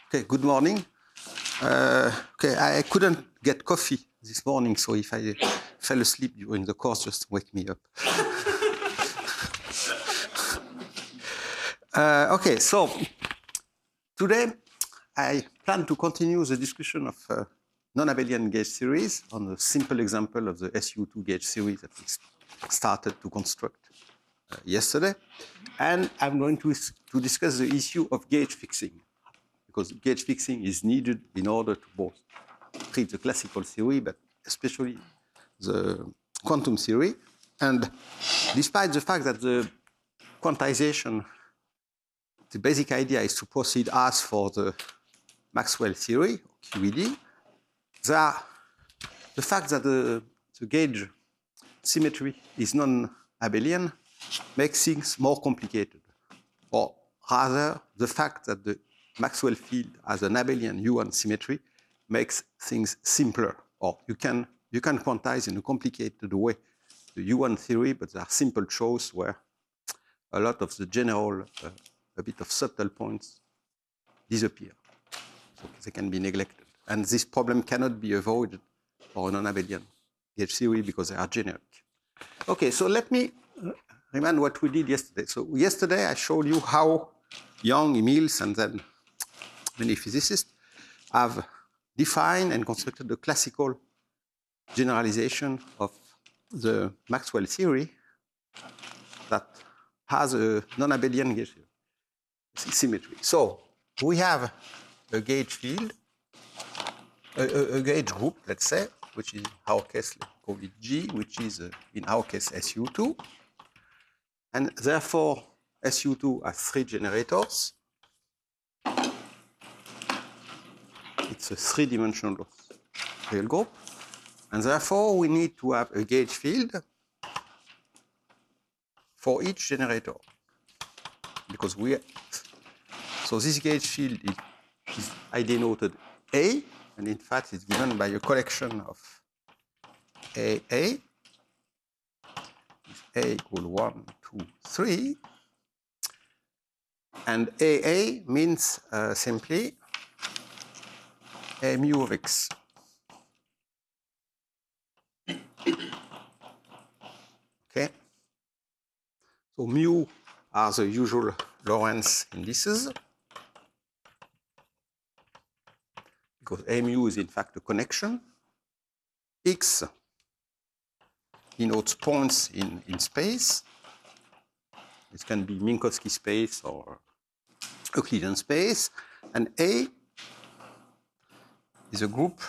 Okay, good morning. Okay, I couldn't get coffee this morning, so if I fell asleep during the course, just wake me up. Okay, so today I plan to continue the discussion of non-abelian gauge series on a simple example of the SU2 gauge series that we started to construct yesterday. And I'm going to discuss the issue of gauge fixing, because gauge fixing is needed in order to both treat the classical theory, but especially the quantum theory. And despite the fact that the quantization, the basic idea is to proceed as for the Maxwell theory, QED, the fact that the gauge symmetry is non-abelian makes things more complicated. Or rather, the fact that the Maxwell field has an abelian U1 symmetry makes things simpler. Or you can quantize in a complicated way the U1 theory, but there are simple shows where a lot of the general, a bit of subtle points disappear. So they can be neglected. And this problem cannot be avoided for a non-abelian gauge theory because they are generic. Okay, so let me remind what we did yesterday. So yesterday I showed you how Young, Emils, and then many physicists have defined and constructed the classical generalization of the Maxwell theory that has a non-abelian gauge symmetry. So we have a gauge field, a gauge group, let's say, which is in our case, let's call it G, which is in our case SU2. And therefore, SU2 has three generators. It's a three-dimensional real group. And therefore, we need to have a gauge field for each generator. Because so this gauge field I denoted A, and in fact, it's given by a collection of AA. A equal 1, 2, 3. And AA means simply A mu of X. Okay. So mu are the usual Lorentz indices, because A mu is in fact a connection. X denotes points in space. It can be Minkowski space or Euclidean space. And A is a group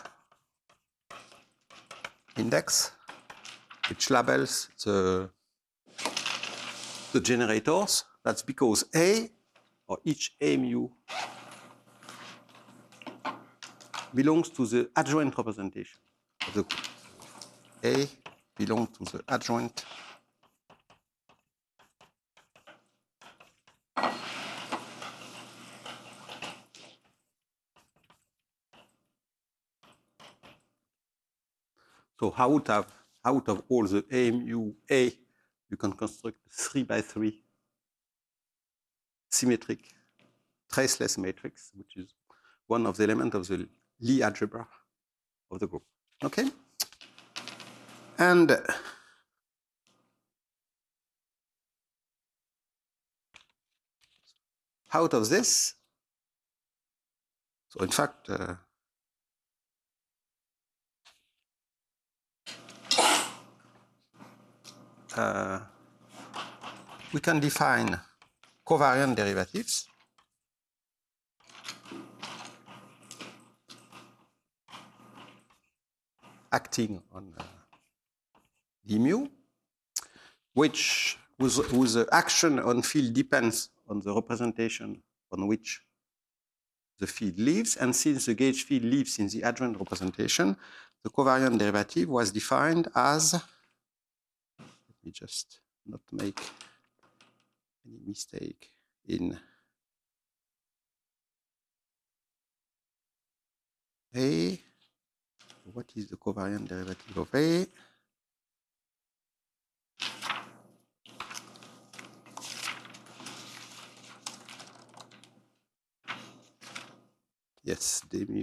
index which labels the generators. That's because A, or each A mu, belongs to the adjoint representation of the group. A belongs to the adjoint So out of all the A mu A, you can construct a 3 by 3 symmetric traceless matrix, which is one of the elements of the Lie algebra of the group. Okay? And out of this, so in fact, we can define covariant derivatives acting on d mu, whose action on field depends on the representation on which the field lives. And since the gauge field lives in the adjoint representation, the covariant derivative was defined as, let me just not make any mistake in A. What is the covariant derivative of A? yes,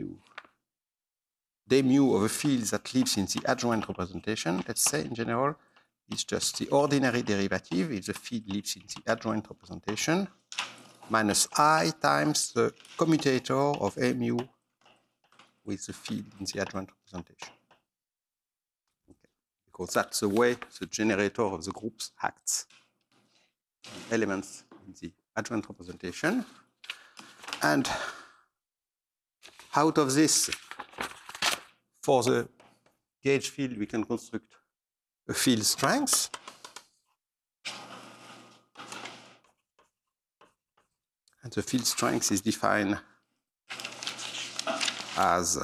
d mu of a field that lives in the adjoint representation, let's say in general, is just the ordinary derivative if the field lives in the adjoint representation minus I times the commutator of a mu with the field in the adjoint representation. Okay. Because that's the way the generator of the groups acts. Elements in the adjoint representation. And out of this, for the gauge field, we can construct a field strength. And the field strength is defined as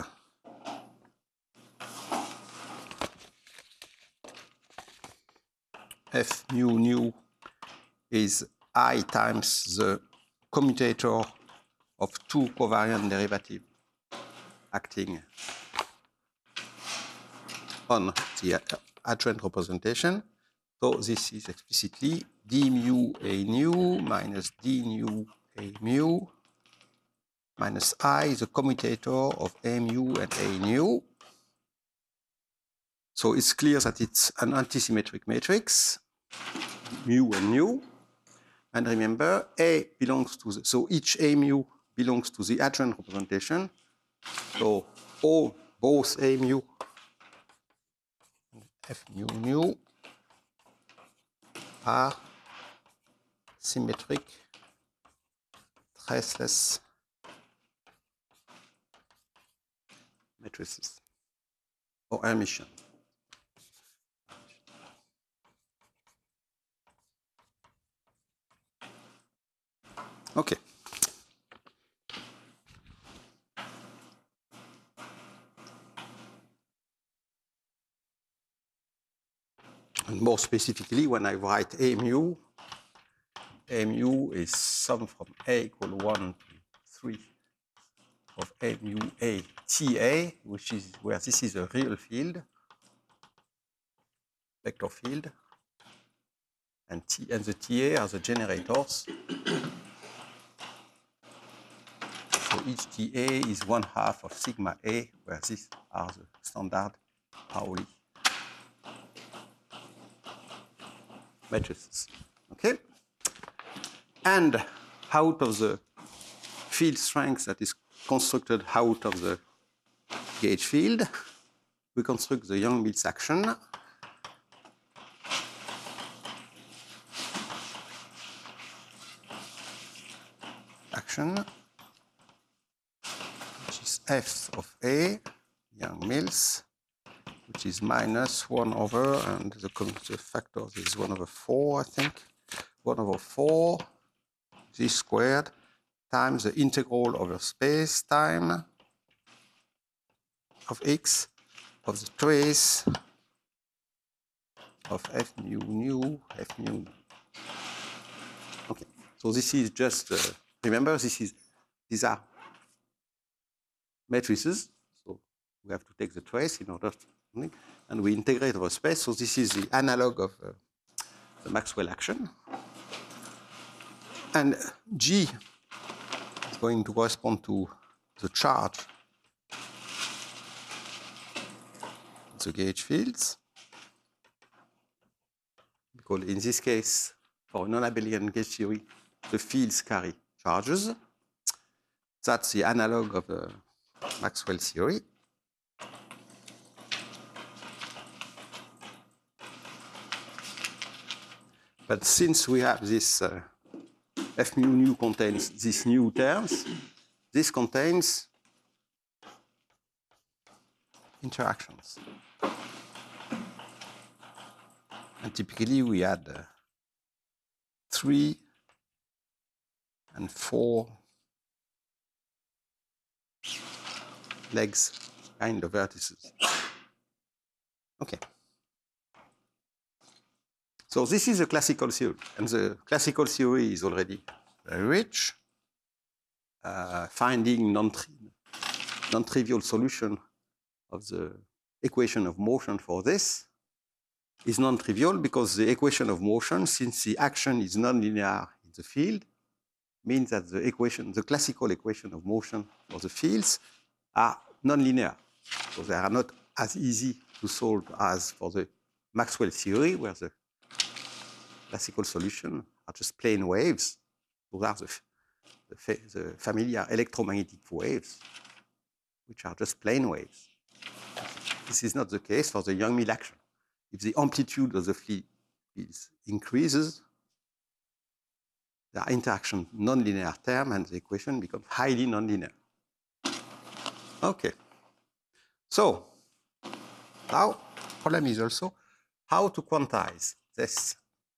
F mu nu is I times the commutator of two covariant derivatives acting on the adjoint representation. So this is explicitly d mu a nu minus d nu a mu minus I, the commutator of a mu and a nu. So it's clear that it's an antisymmetric matrix, mu and nu. And remember, A belongs to the, so each A mu belongs to the adjoint representation. So both A mu and F mu nu are symmetric traceless matrices or Hermitian. Okay. And more specifically, when I write A mu is sum from A equal 1 to 3 of A mu A TA, which is where this is a real field, vector field, and the TA are the generators. So each TA is 1/2 of sigma A, where these are the standard Pauli matrices. Okay? And out of the field strength that is constructed out of the gauge field, we construct the Yang-Mills action. Which is F of A, Yang-Mills, which is minus 1 over, and the factor is 1/4, I think, 1/4, this squared, times the integral over space time of x of the trace of F mu nu, F mu. Okay, so this is just, remember, these are matrices, so we have to take the trace in order to, and we integrate over space. So this is the analog of the Maxwell action. And G is going to correspond to the charge of the gauge fields. Because in this case, for non-abelian gauge theory, the fields carry charges. That's the analog of the Maxwell theory. But since we have this F mu nu contains these new terms, this contains interactions. And typically we had 3 and 4 legs kind of vertices. Okay. So this is a classical theory, and the classical theory is already very rich. Finding non-trivial solution of the equation of motion for this is non-trivial because the equation of motion, since the action is nonlinear in the field, means that the equation, the classical equation of motion for the fields are nonlinear. So they are not as easy to solve as for the Maxwell theory, where the classical solutions are just plane waves. Those are the familiar electromagnetic waves, which are just plane waves. This is not the case for the Young-Mill action. If the amplitude of the fields increases, the interaction nonlinear term and the equation becomes highly nonlinear. Okay. So now problem is also how to quantize this.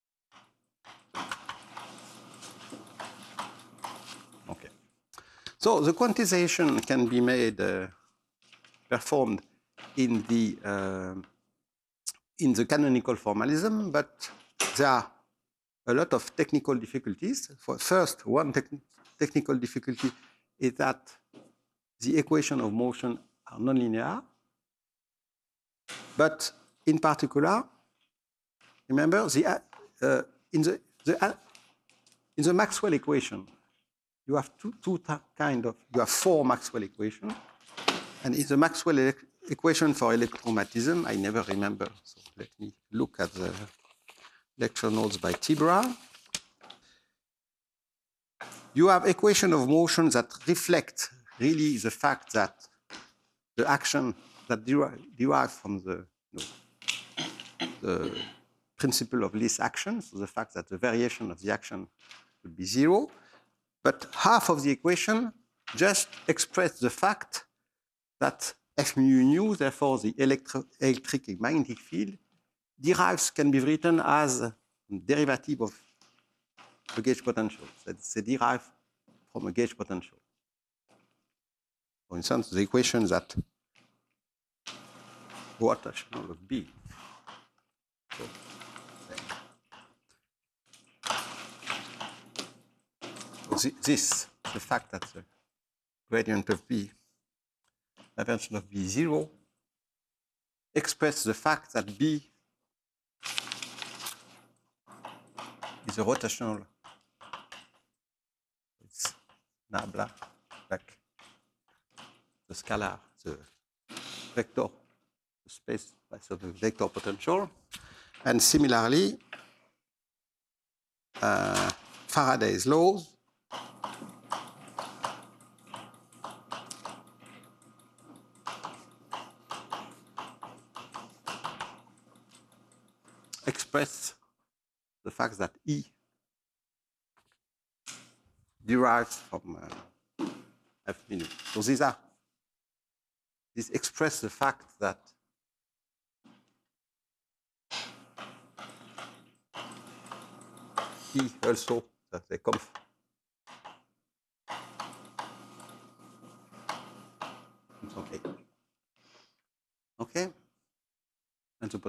Okay. So the quantization can be made, performed in the canonical formalism, but there are a lot of technical difficulties. First, one technical difficulty is that the equation of motion are nonlinear, but in particular, remember in the Maxwell equation, you have you have four Maxwell equations, and in the Maxwell equation for electromagnetism, I never remember. So let me look at the lecture notes by Tibra. You have equation of motion that reflect really the fact that the action that derive from the principle of least action, so the fact that the variation of the action would be zero, but half of the equation just express the fact that F mu nu, therefore the electric and magnetic field, can be written as a derivative of the gauge potential. That's derived from a gauge potential. For instance, the equation that rotational of B. So the fact that the gradient of B, dimension of B is 0, express the fact that B is a rotational. It's nabla, like the scalar, the vector, the space, so the vector potential. And similarly, Faraday's laws express the fact that E derives from F minute. So these express the fact that E also, that they come from A. Okay? And so,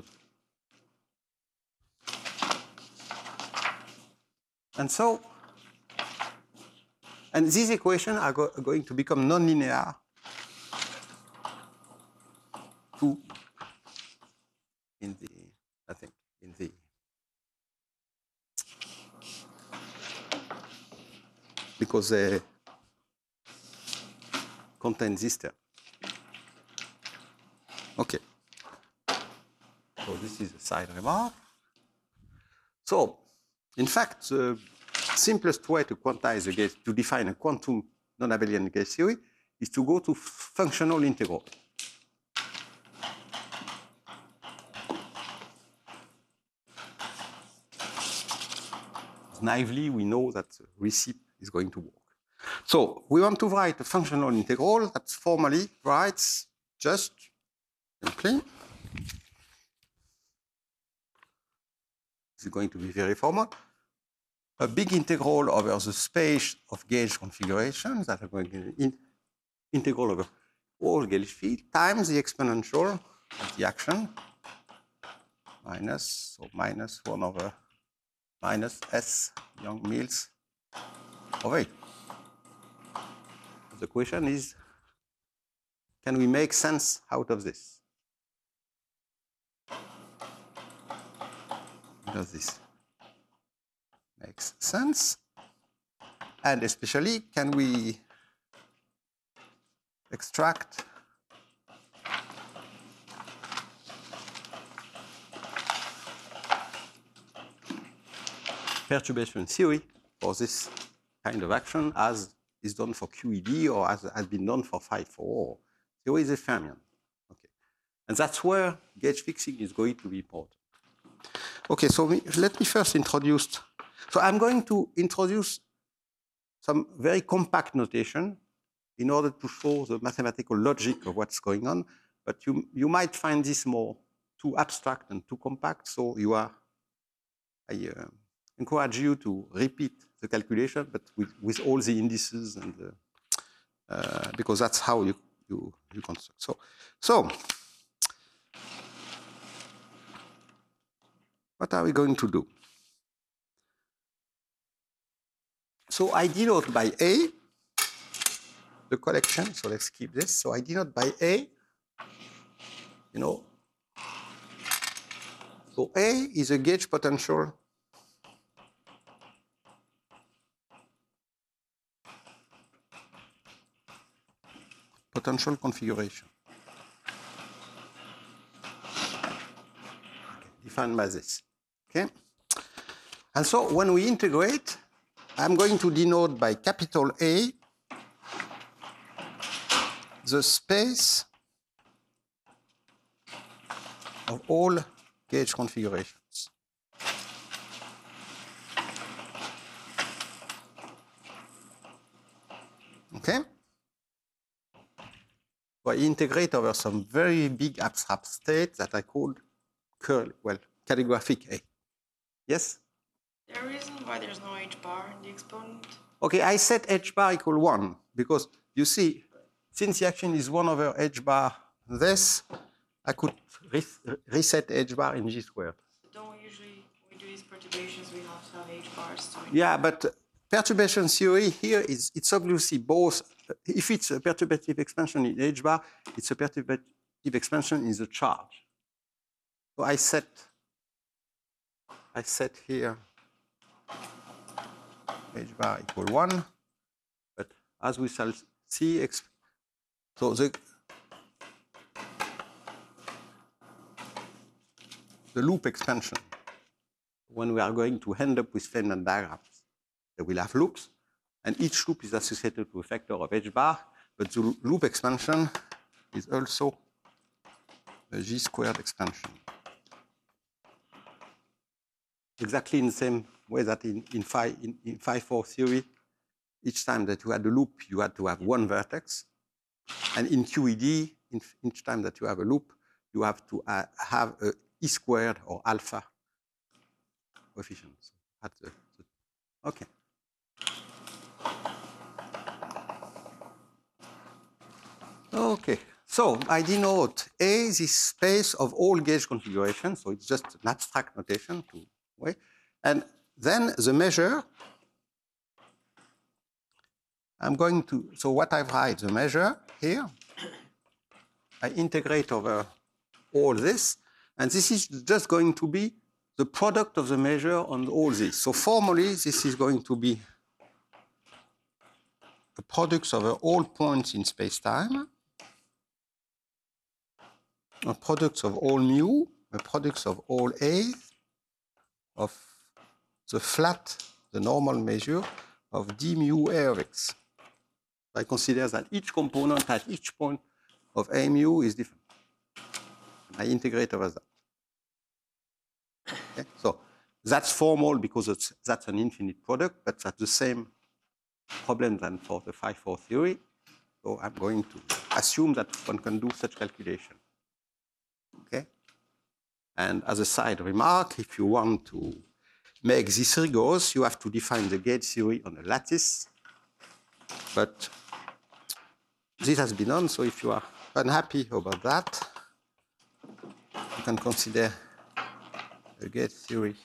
and these equations are going to become nonlinear because they contain this term. Okay. So this is a side remark. So, in fact, the simplest way to quantize the gauge, to define a quantum non-abelian gauge theory, is to go to functional integral. Naively, we know that the recipe is going to work. So we want to write a functional integral that formally writes just simply. This is going to be very formal. A big integral over the space of gauge configurations that are going to be integral over all gauge field times the exponential of the action minus 1 over minus S Young-Mills over A. The question is, can we make sense out of this? Does this make sense? And especially, can we extract perturbation theory for this kind of action as is done for QED or as has been done for 5.4. Theory is a fermion. Okay. And that's where gauge fixing is going to be important. Okay, so let me first introduce. So I'm going to introduce some very compact notation in order to show the mathematical logic of what's going on. But you might find this more too abstract and too compact. So I encourage you to repeat the calculation, but with all the indices and because that's how you construct. So what are we going to do? So I denote by A the collection. So let's keep this. So I denote by A, so A is a gauge potential configuration. Okay, defined by this. Okay? And so when we integrate, I'm going to denote by capital A the space of all gauge configurations. Okay? So I integrate over some very big abstract state that I called calligraphic A. Yes? Is there a reason why there's no h bar in the exponent? Okay, I set h bar equal 1 because you see, since the action is 1 over h bar this, I could reset h bar in G squared. But don't we usually, when we do these perturbations, we have to have h bars? Yeah, but perturbation theory here it's obviously both. If it's a perturbative expansion in h bar, it's a perturbative expansion in the charge. So I set here h bar equal 1, but as we shall see, so the loop expansion, when we are going to end up with Feynman diagrams, they will have loops, and each loop is associated to a factor of h bar, but the loop expansion is also a G squared expansion. Exactly in the same way that in 5.4 theory, each time that you had a loop, you had to have one vertex. And in QED, each time that you have a loop, you have to have a E squared or alpha coefficient. Okay. Okay, so I denote A this space of all gauge configurations, so it's just an abstract notation and then the measure, I'm going to, so what I write, the measure here, I integrate over all this, and this is just going to be the product of the measure on all this. So formally, this is going to be the products over all points in space-time, a products of all mu, a products of all A, of the flat, the normal measure of d mu A of x. I consider that each component at each point of A mu is different. I integrate over that. Okay? So that's formal because that's an infinite product, but that's the same problem than for the 5.4 theory. So I'm going to assume that one can do such calculation. Okay? And as a side remark, if you want to make this rigorous, you have to define the gauge theory on a lattice. But this has been done, so if you are unhappy about that, you can consider the gauge theory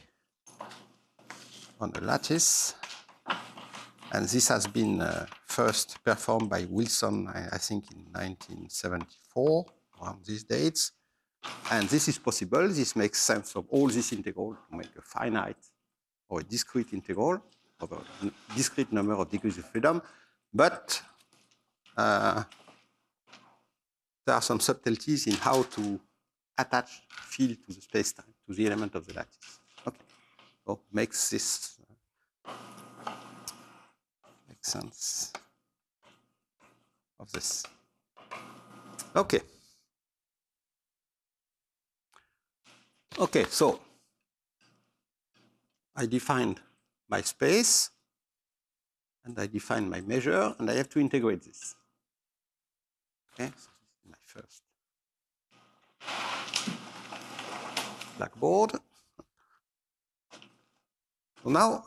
on a lattice. And this has been first performed by Wilson, I think, in 1974, around these dates. And this is possible. This makes sense of all this integral to make a finite or a discrete integral. over a discrete number of degrees of freedom, but there are some subtleties in how to attach field to the space-time, to the element of the lattice. Okay, so makes this make sense of this. Okay. Okay, so I defined my space, and I define my measure, and I have to integrate this. Okay, so this is my first blackboard. So now,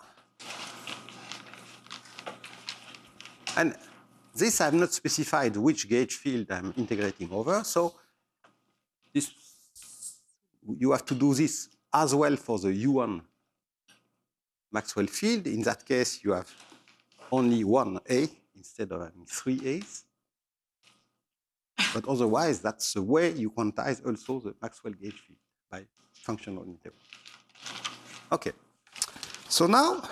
and this I have not specified which gauge field I'm integrating over, so this, you have to do this as well for the U1 Maxwell field. In that case, you have only one A instead of having three A's. But otherwise, that's the way you quantize also the Maxwell gauge field, by functional integral. Okay. So now,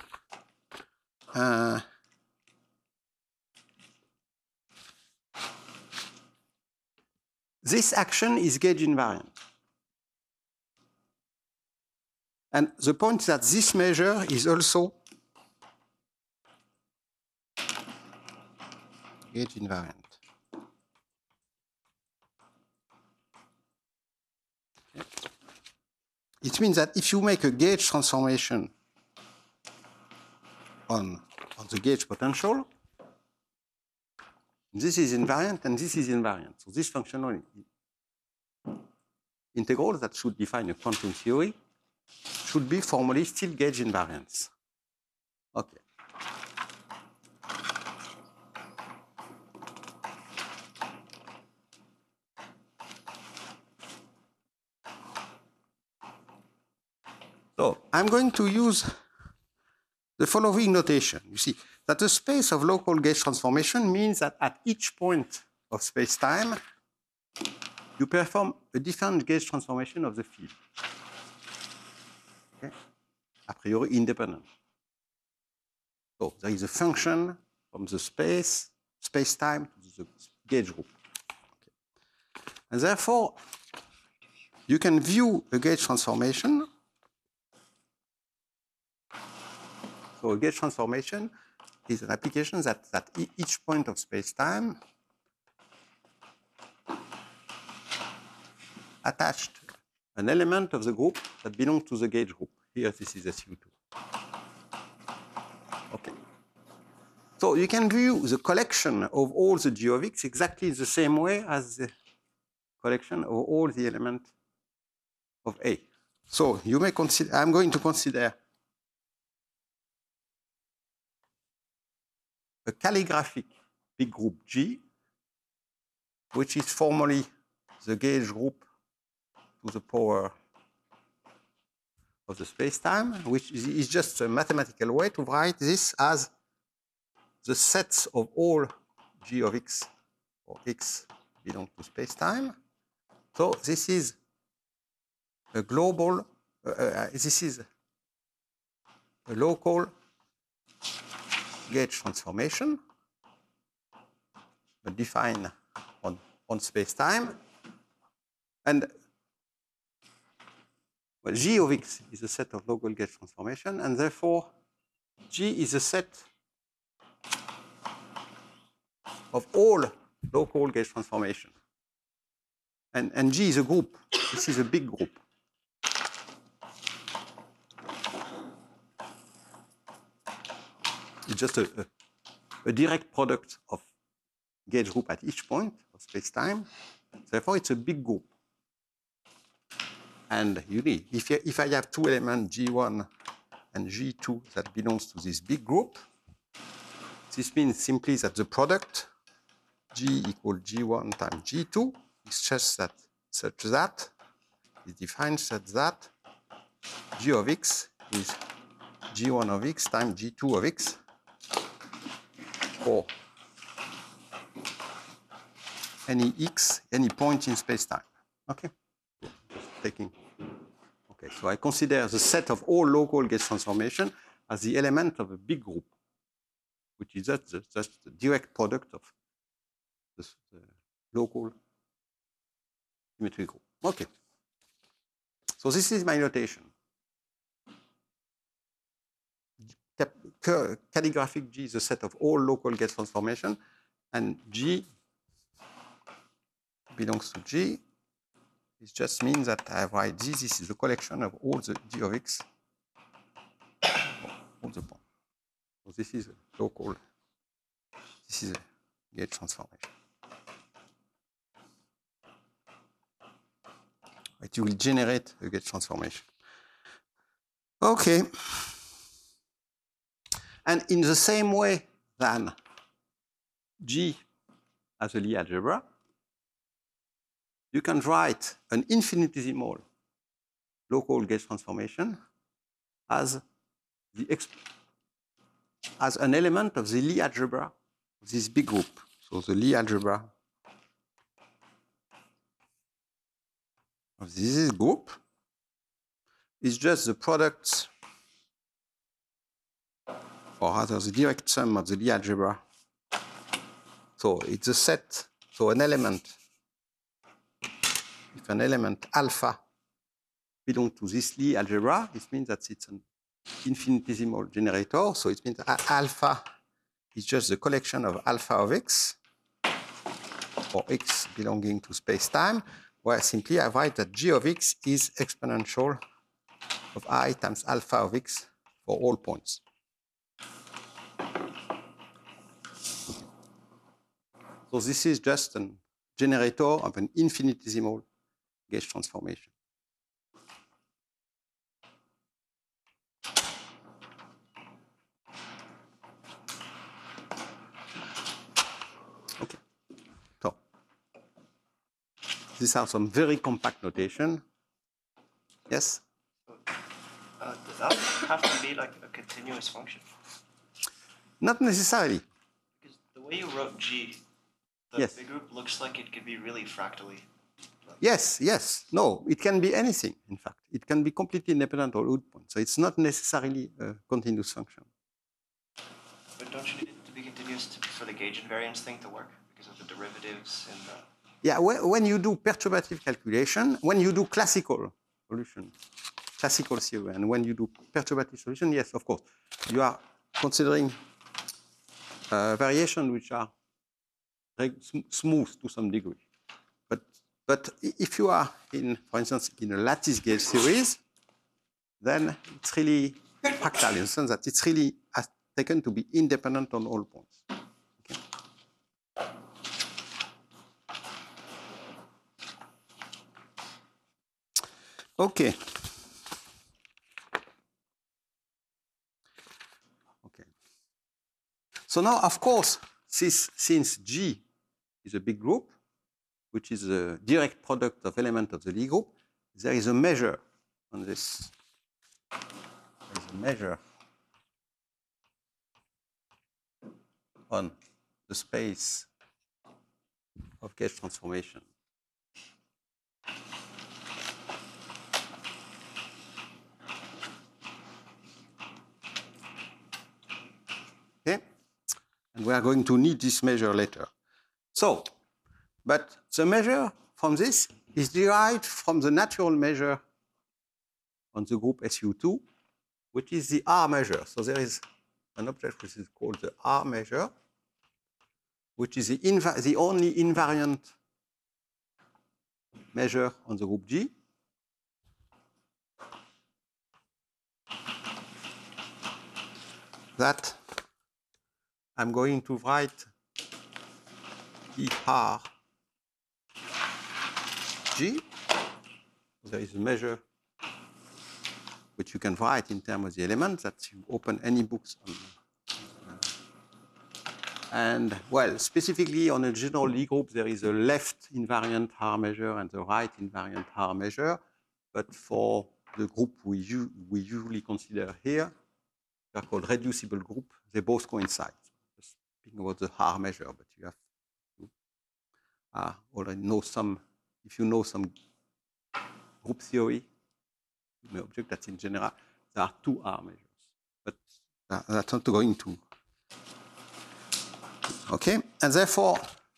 this action is gauge invariant. And the point is that this measure is also gauge invariant. Okay. It means that if you make a gauge transformation on the gauge potential, this is invariant and this is invariant. So this functional integral that should define a quantum theory should be formally still gauge invariance. Okay. So I'm going to use the following notation. You see that the space of local gauge transformation means that at each point of space-time, you perform a different gauge transformation of the field. Okay? A priori independent. So there is a function from the space-time to the gauge group. Okay. And therefore, you can view a gauge transformation. So a gauge transformation is an application that at each point of space-time attached an element of the group that belongs to the gauge group. Here, this is SU2. Okay. So you can view the collection of all the G of X exactly the same way as the collection of all the elements of A. So you may consider, I'm going to consider a calligraphic big group G, which is formally the gauge group to the power of the space-time, which is just a mathematical way to write this as the sets of all G of X or X belong to space-time. So this is a global, this is a local gauge transformation, but defined on space-time. And well, G of X is a set of local gauge transformation, and therefore G is a set of all local gauge transformation. And G is a group. This is a big group. It's just a direct product of gauge group at each point of space-time. Therefore, it's a big group. And you need, if I have two elements, G1 and G2, that belongs to this big group, this means simply that the product G equals G1 times G2 is just that, such that is defined such that G of X is G1 of X times G2 of X for any X, any point in space-time. Okay? Just taking. Okay, so I consider the set of all local gauge transformation as the element of a big group, which is just the direct product of the local symmetry group. Okay. So this is my notation. Calligraphic G is a set of all local gauge transformation, and G belongs to G. It just means that I write G. This is the collection of all the G of X, all the points. So this is a local. This is a gauge transformation. It will generate a gauge transformation. Okay. And in the same way than G as a Lie algebra, you can write an infinitesimal local gauge transformation as an element of the Lie algebra of this big group. So the Lie algebra of this group is just the product, or rather the direct sum of the Lie algebra. So it's a set, so an element, if an element alpha belongs to this Lie algebra, it means that it's an infinitesimal generator. So it means alpha is just the collection of alpha of X, or X belonging to space-time, where simply I write that G of X is exponential of I times alpha of X for all points. So this is just a generator of an infinitesimal gauge transformation. Okay. So these are some very compact notation. Yes? Does that have to be like a continuous function? Not necessarily. Because the way you wrote G, the Yes. big group looks like it could be really fractally. Yes, yes. No, it can be anything, in fact. It can be completely independent of root point. So it's not necessarily a continuous function. But don't you need it to be continuous for the gauge invariance thing to work? Because of the derivatives and the... Yeah, when you do perturbative calculation, when you do classical solution, classical theory, and when you do perturbative solution, yes, of course, you are considering variations which are smooth to some degree. But if you are in, for instance, in a lattice gauge series, then it's really fractal in the sense that it's really taken to be independent on all points. Okay. Okay. So now, of course, since G is a big group, which is a direct product of element of the Lie group, there is a measure on this. There is a measure on the space of gauge transformation. Okay? And we are going to need this measure later. So, but the measure from this is derived from the natural measure on the group SU2, which is the R measure. So there is an object which is called the R measure, which is the only invariant measure on the group G. That I'm going to write ER G. There is a measure which you can write in terms of the elements that you open any books on. And well, specifically on a general Lie group, there is a left invariant R measure and the right invariant R measure. But for the group we usually consider here, they are called reducible group. They both coincide. Just speaking about the R measure, but you have to already know some. If you know some group theory, you may object that in general there are two R measures. But That's not going to. Okay, and therefore,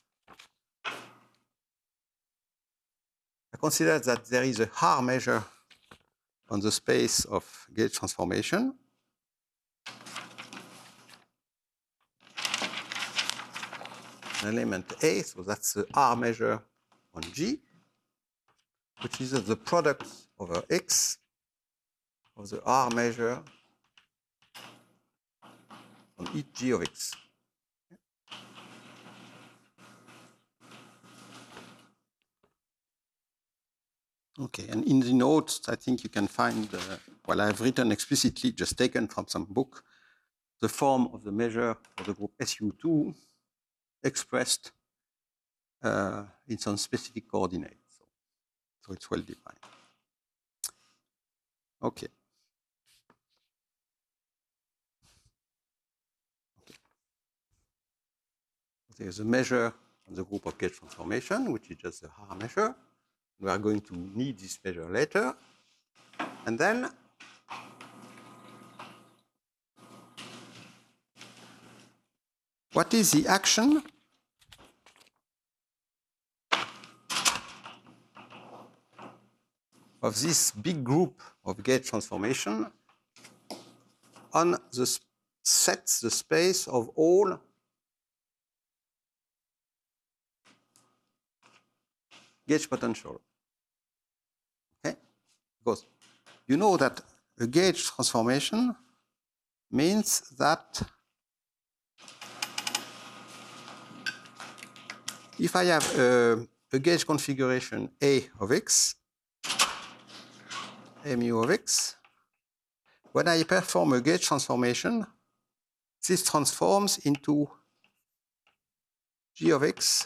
I consider that there is a Haar measure on the space of gauge transformation. An element A, so that's the Haar measure on G, which is the product over X of the Haar measure on each G of X. Okay, and in the notes, I think you can find, well, I've written explicitly, just taken from some book, the form of the measure of the group SU2 expressed in some specific coordinates. So it's well defined. Okay. There's a measure on the group of gauge transformation, which is just a Haar measure. We are going to need this measure later. And then what is the action of this big group of gauge transformation on the sets, the space of all gauge potential? Okay? Because you know that a gauge transformation means that if I have a gauge configuration A of X, A mu of X, when I perform a gauge transformation, this transforms into G of X,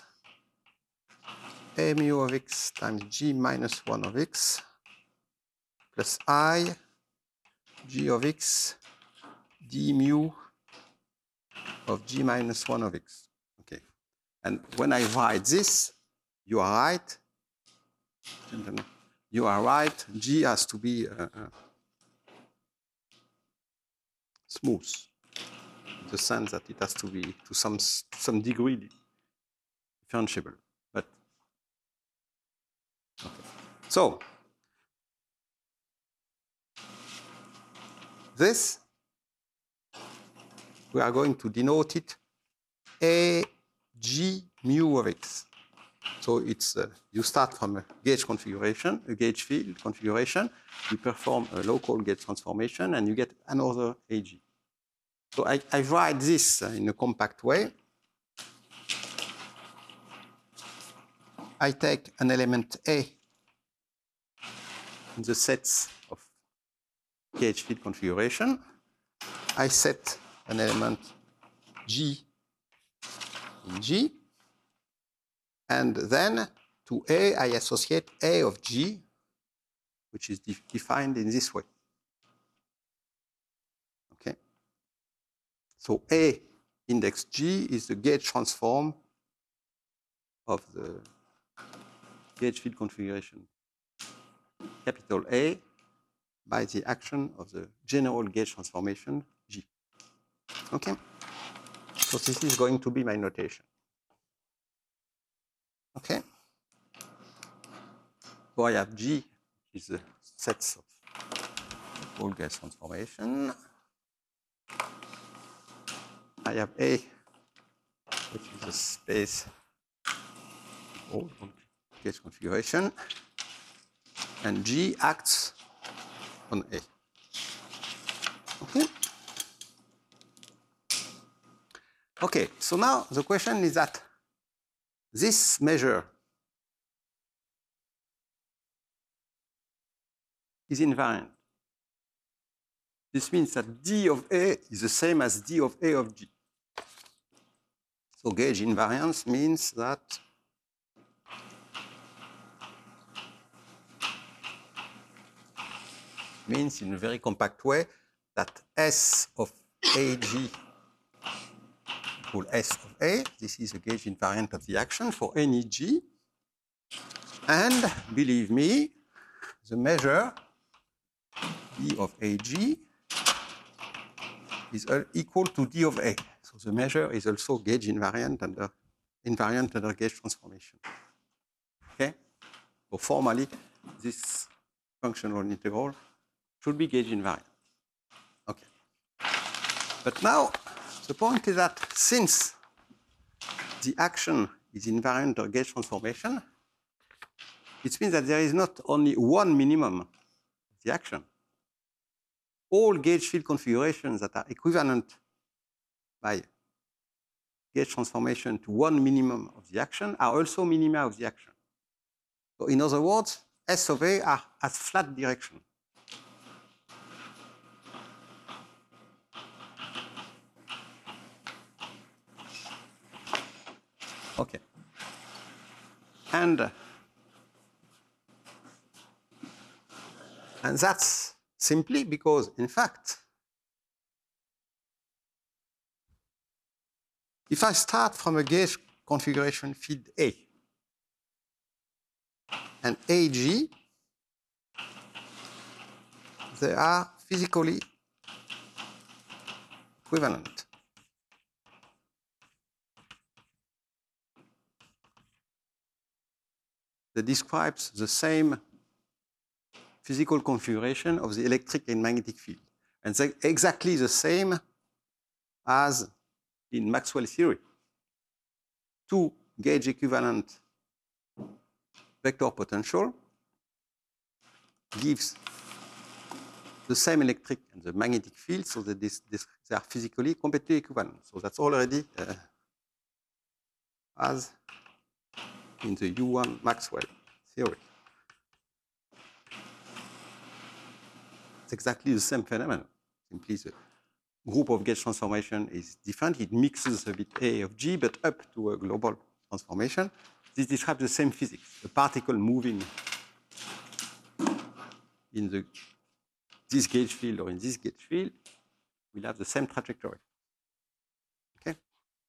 A mu of X times G minus 1 of X, plus I, G of X, D mu of G minus 1 of X. Okay. And when I write this, you are right. You are right. G has to be smooth, in the sense that it has to be to some degree differentiable. But okay. So this, we are going to denote it A G mu of X. So it's you start from a gauge configuration, a gauge field configuration. You perform a local gauge transformation, and you get another AG. So I write this in a compact way. I take an element A in the sets of gauge field configuration. I set an element G in G. And then to A, I associate A of G, which is defined in this way. Okay. So A index G is the gauge transform of the gauge field configuration capital A by the action of the general gauge transformation G. Okay. So this is going to be my notation. Okay. So I have G, which is the sets of all gauge transformation. I have A, which is the space of all gauge configuration. And G acts on A. Okay. Okay, so now the question is that this measure is invariant. This means that D of A is the same as D of A of G. So gauge invariance means that in a very compact way that S of AG equal S of A. This is a gauge invariant of the action for any G. And believe me, the measure D of AG is equal to d of A. So the measure is also gauge invariant under gauge transformation. Okay? So formally, this functional integral should be gauge invariant. Okay. But now, the point is that since the action is invariant under gauge transformation, it means that there is not only one minimum of the action. All gauge field configurations that are equivalent by gauge transformation to one minimum of the action are also minima of the action. So in other words, S of A has flat direction. Okay. And that's simply because, in fact, if I start from a gauge configuration field A and AG, they are physically equivalent. That describes the same physical configuration of the electric and magnetic field. And it's exactly the same as in Maxwell theory. Two gauge equivalent vector potential gives the same electric and the magnetic field, so that they are physically completely equivalent. So that's already as in the U1 Maxwell theory. It's exactly the same phenomenon. Simply the group of gauge transformation is different. It mixes a bit A of G, but up to a global transformation. This describes the same physics. The particle moving in this gauge field or in this gauge field will have the same trajectory. Okay?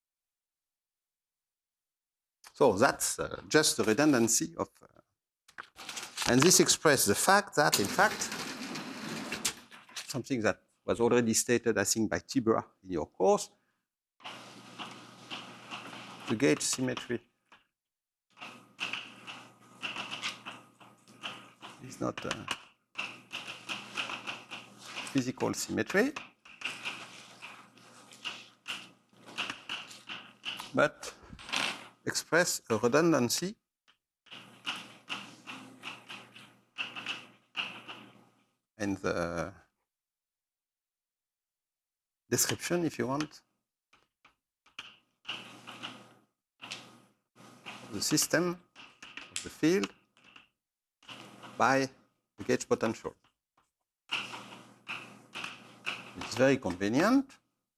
So that's just the redundancy of, and this expresses the fact that, in fact, something that was already stated, I think, by Tibra in your course, the gauge symmetry is not physical symmetry, but express a redundancy and the description, if you want, of the system of the field by the gauge potential. It's very convenient,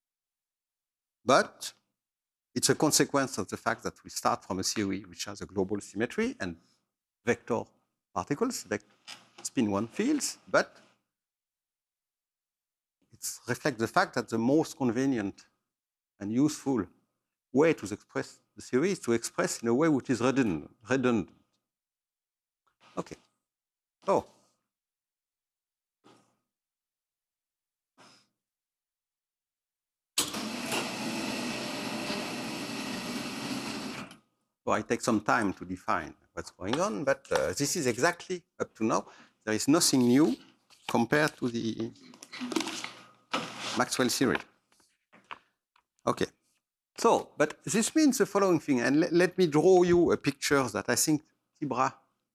but it's a consequence of the fact that we start from a theory which has a global symmetry and vector particles, spin one fields, but it reflects the fact that the most convenient and useful way to express the theory is to express in a way which is redundant. Okay. So, I take some time to define what's going on, but this is exactly up to now. There is nothing new compared to the Maxwell theory. Okay. So, but this means the following thing, and let me draw you a picture that I think Tibra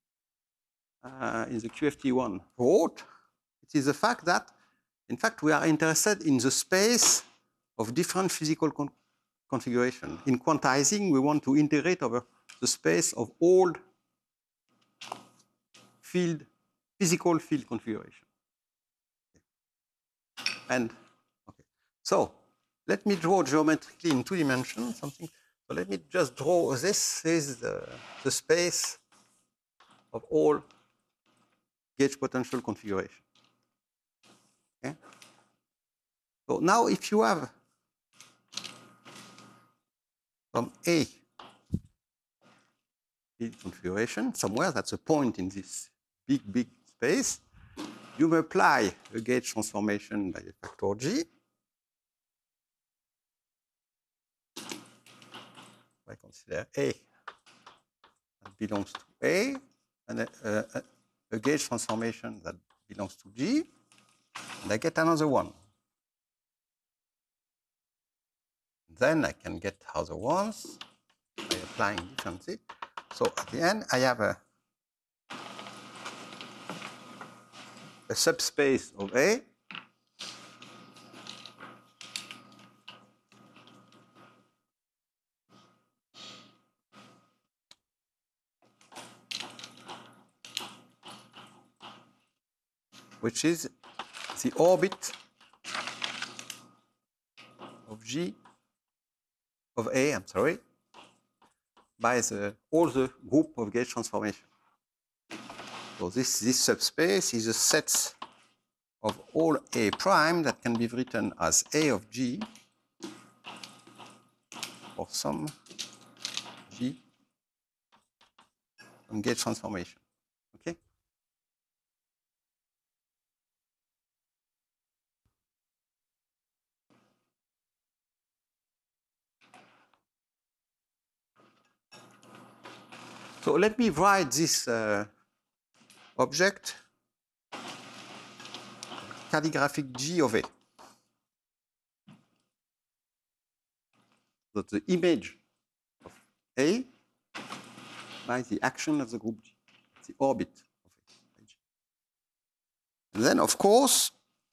in the QFT1 wrote. It is the fact that, in fact, we are interested in the space of different physical configuration. In quantizing, we want to integrate over the space of all physical field configuration. And okay, so let me draw geometrically in 2 dimensions something. So let me just draw this is the space of all gauge potential configuration. Okay. So now, if you have from A field configuration somewhere, that's a point in this big space, you apply a gauge transformation by a factor G, consider A that belongs to A, and a gauge transformation that belongs to G, and I get another one. Then I can get other ones by applying differently. So at the end, I have a subspace of A which is the orbit of G of A, I'm sorry, by all the group of gauge transformation. So this subspace is a set of all A prime that can be written as A of G for some G on gauge transformation. Okay? So let me write this object calligraphic G of A. So the image of A by the action of the group G, the orbit of A by G. And then, of course,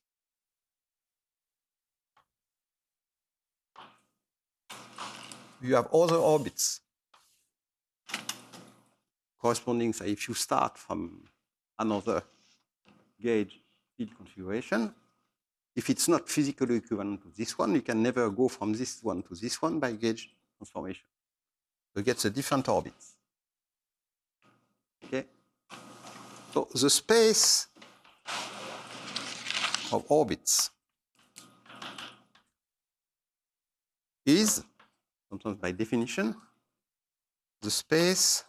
you have other orbits corresponding, say, if you start from another gauge field configuration, if it's not physically equivalent to this one, you can never go from this one to this one by gauge transformation. So you get the different orbits. Okay? So the space of orbits is, sometimes by definition, the space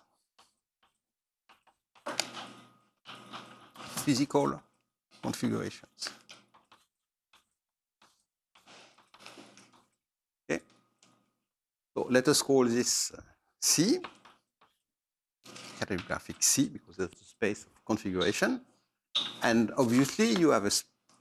physical configurations. Okay. So let us call this C, calligraphic C, because that's the space of configuration. And obviously, you have a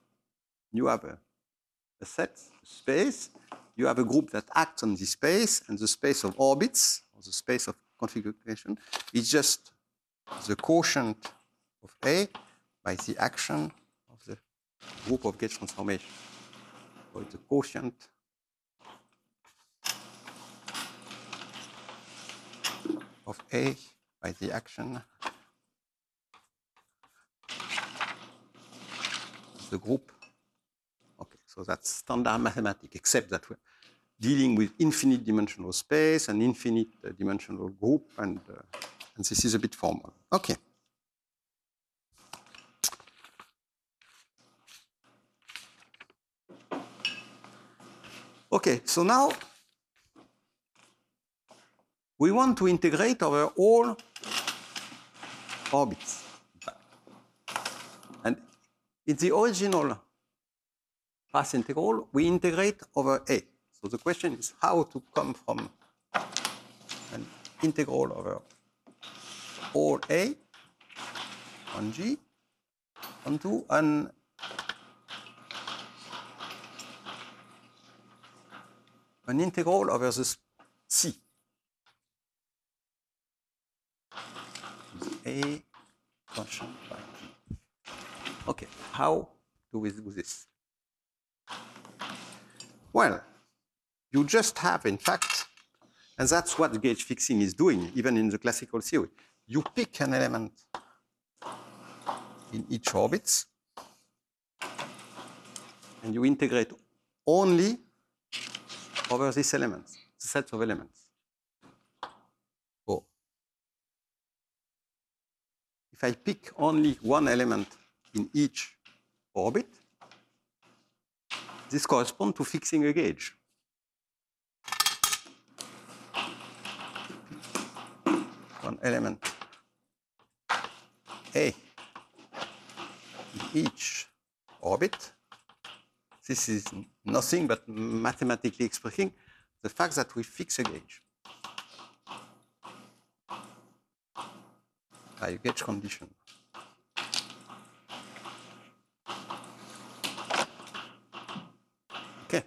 set space. You have a group that acts on this space, and the space of orbits, or the space of configuration, is just the quotient of A by the action of the group of gauge transformation. So it's a quotient of A by the action of the group. Okay, so that's standard mathematics, except that we're dealing with infinite dimensional space and infinite dimensional group, and this is a bit formal. Okay. Okay, so now we want to integrate over all orbits. And in the original path integral, we integrate over A. So the question is how to come from an integral over all A on G onto an integral over the C. A function by G. Okay, how do we do this? Well, you just have, in fact, and that's what gauge fixing is doing, even in the classical theory. You pick an element in each orbit, and you integrate only over these elements, the sets of elements. So if I pick only one element in each orbit, this corresponds to fixing a gauge. One element A in each orbit. This is nothing but, mathematically speaking, the fact that we fix a gauge. by a gauge condition. Okay.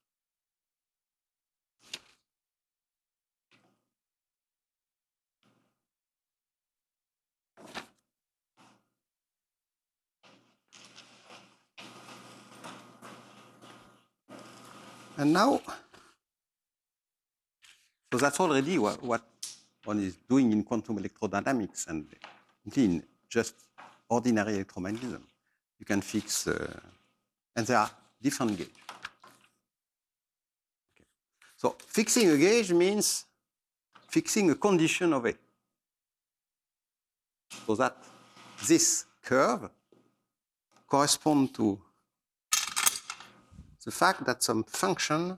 And now, so that's already what one is doing in quantum electrodynamics and in just ordinary electromagnetism. You can fix, and there are different gauges. Okay. So fixing a gauge means fixing a condition of A. So that this curve corresponds to the fact that some function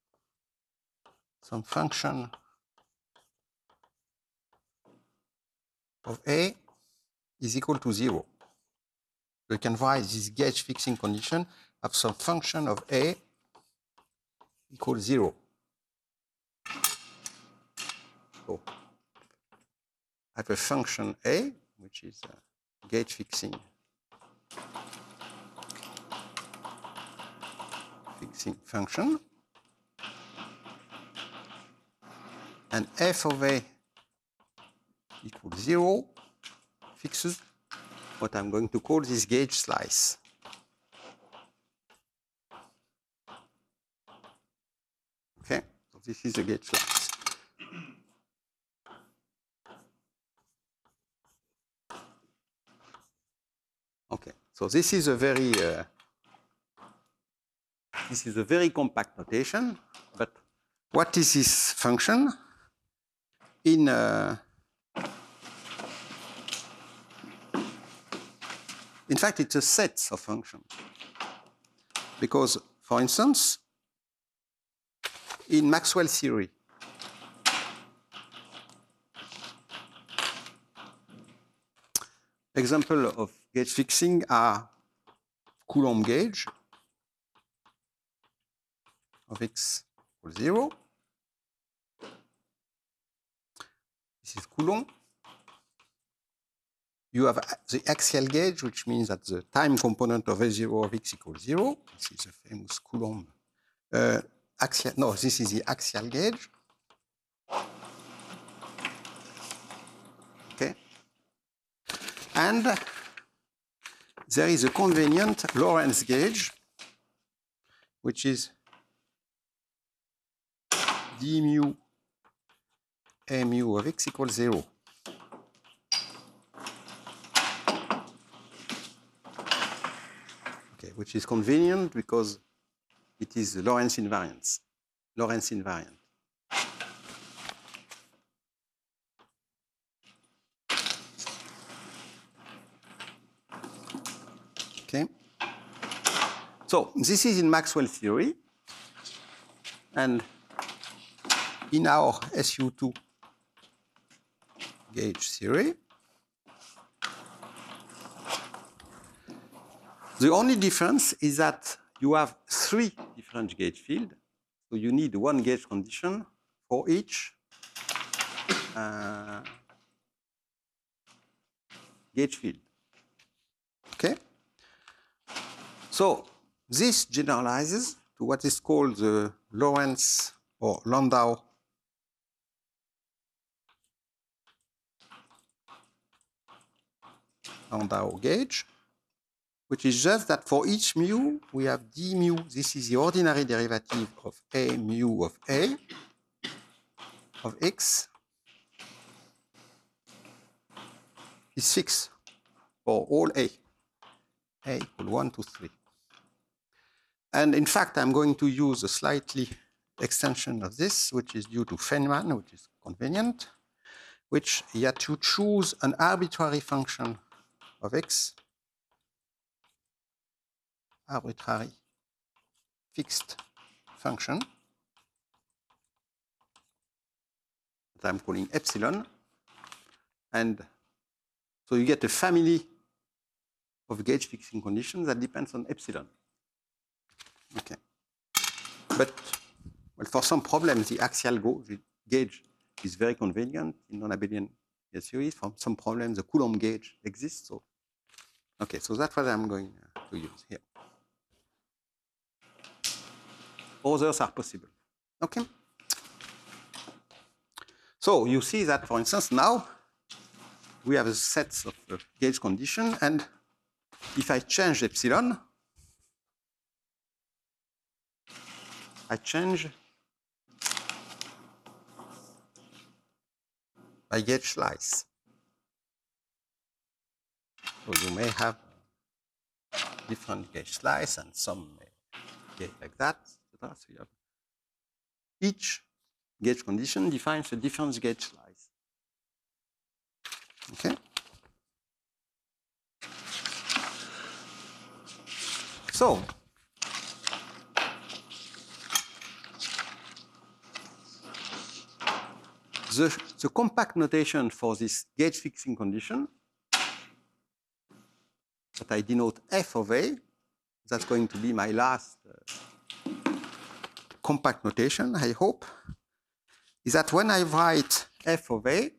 of A is equal to 0. We can write this gauge fixing condition of some function of A equals 0. So I have a function A, which is a gauge fixing function, and f of A equals 0 fixes what I'm going to call this gauge slice. Okay, so this is a gauge slice. Okay, so this is a very compact notation, but what is this function? In fact, it's a set of functions. Because, for instance, in Maxwell's theory, examples of gauge fixing are Coulomb gauge of x equals 0. This is Coulomb. You have the axial gauge, which means that the time component of A0 of x equals 0. This is a famous Coulomb. This is the axial gauge. Okay. And there is a convenient Lorentz gauge, which is d mu a mu of x equals 0. Okay, which is convenient because it is Lorentz invariant. Okay. So this is in Maxwell's theory, and in our SU2 gauge theory, the only difference is that you have 3 different gauge fields, so you need one gauge condition for each gauge field. Okay? So this generalizes to what is called the Lorentz or Landau gauge, which is just that for each mu, we have d mu. This is the ordinary derivative of a mu of A of x is fixed for all A equal 1 to 3. And in fact, I'm going to use a slightly extension of this, which is due to Feynman, which is convenient, which you have to choose an arbitrary function of x, arbitrary fixed function that I'm calling epsilon. And so you get a family of gauge fixing conditions that depends on epsilon. Okay. But well, for some problems, the axial gauge is very convenient in non-abelian Field series. For some problems, the Coulomb gauge exists. So, okay, so that's what I'm going to use here. Others are possible. Okay. So you see that, for instance, now we have a set of gauge conditions, and if I change epsilon, I change my gauge slice. So you may have different gauge slice, and some may gauge like that, etc. So you have each gauge condition defines a different gauge slice. Okay. So the compact notation for this gauge fixing condition that I denote f of a, that's going to be my last compact notation, I hope, is that when I write f of a,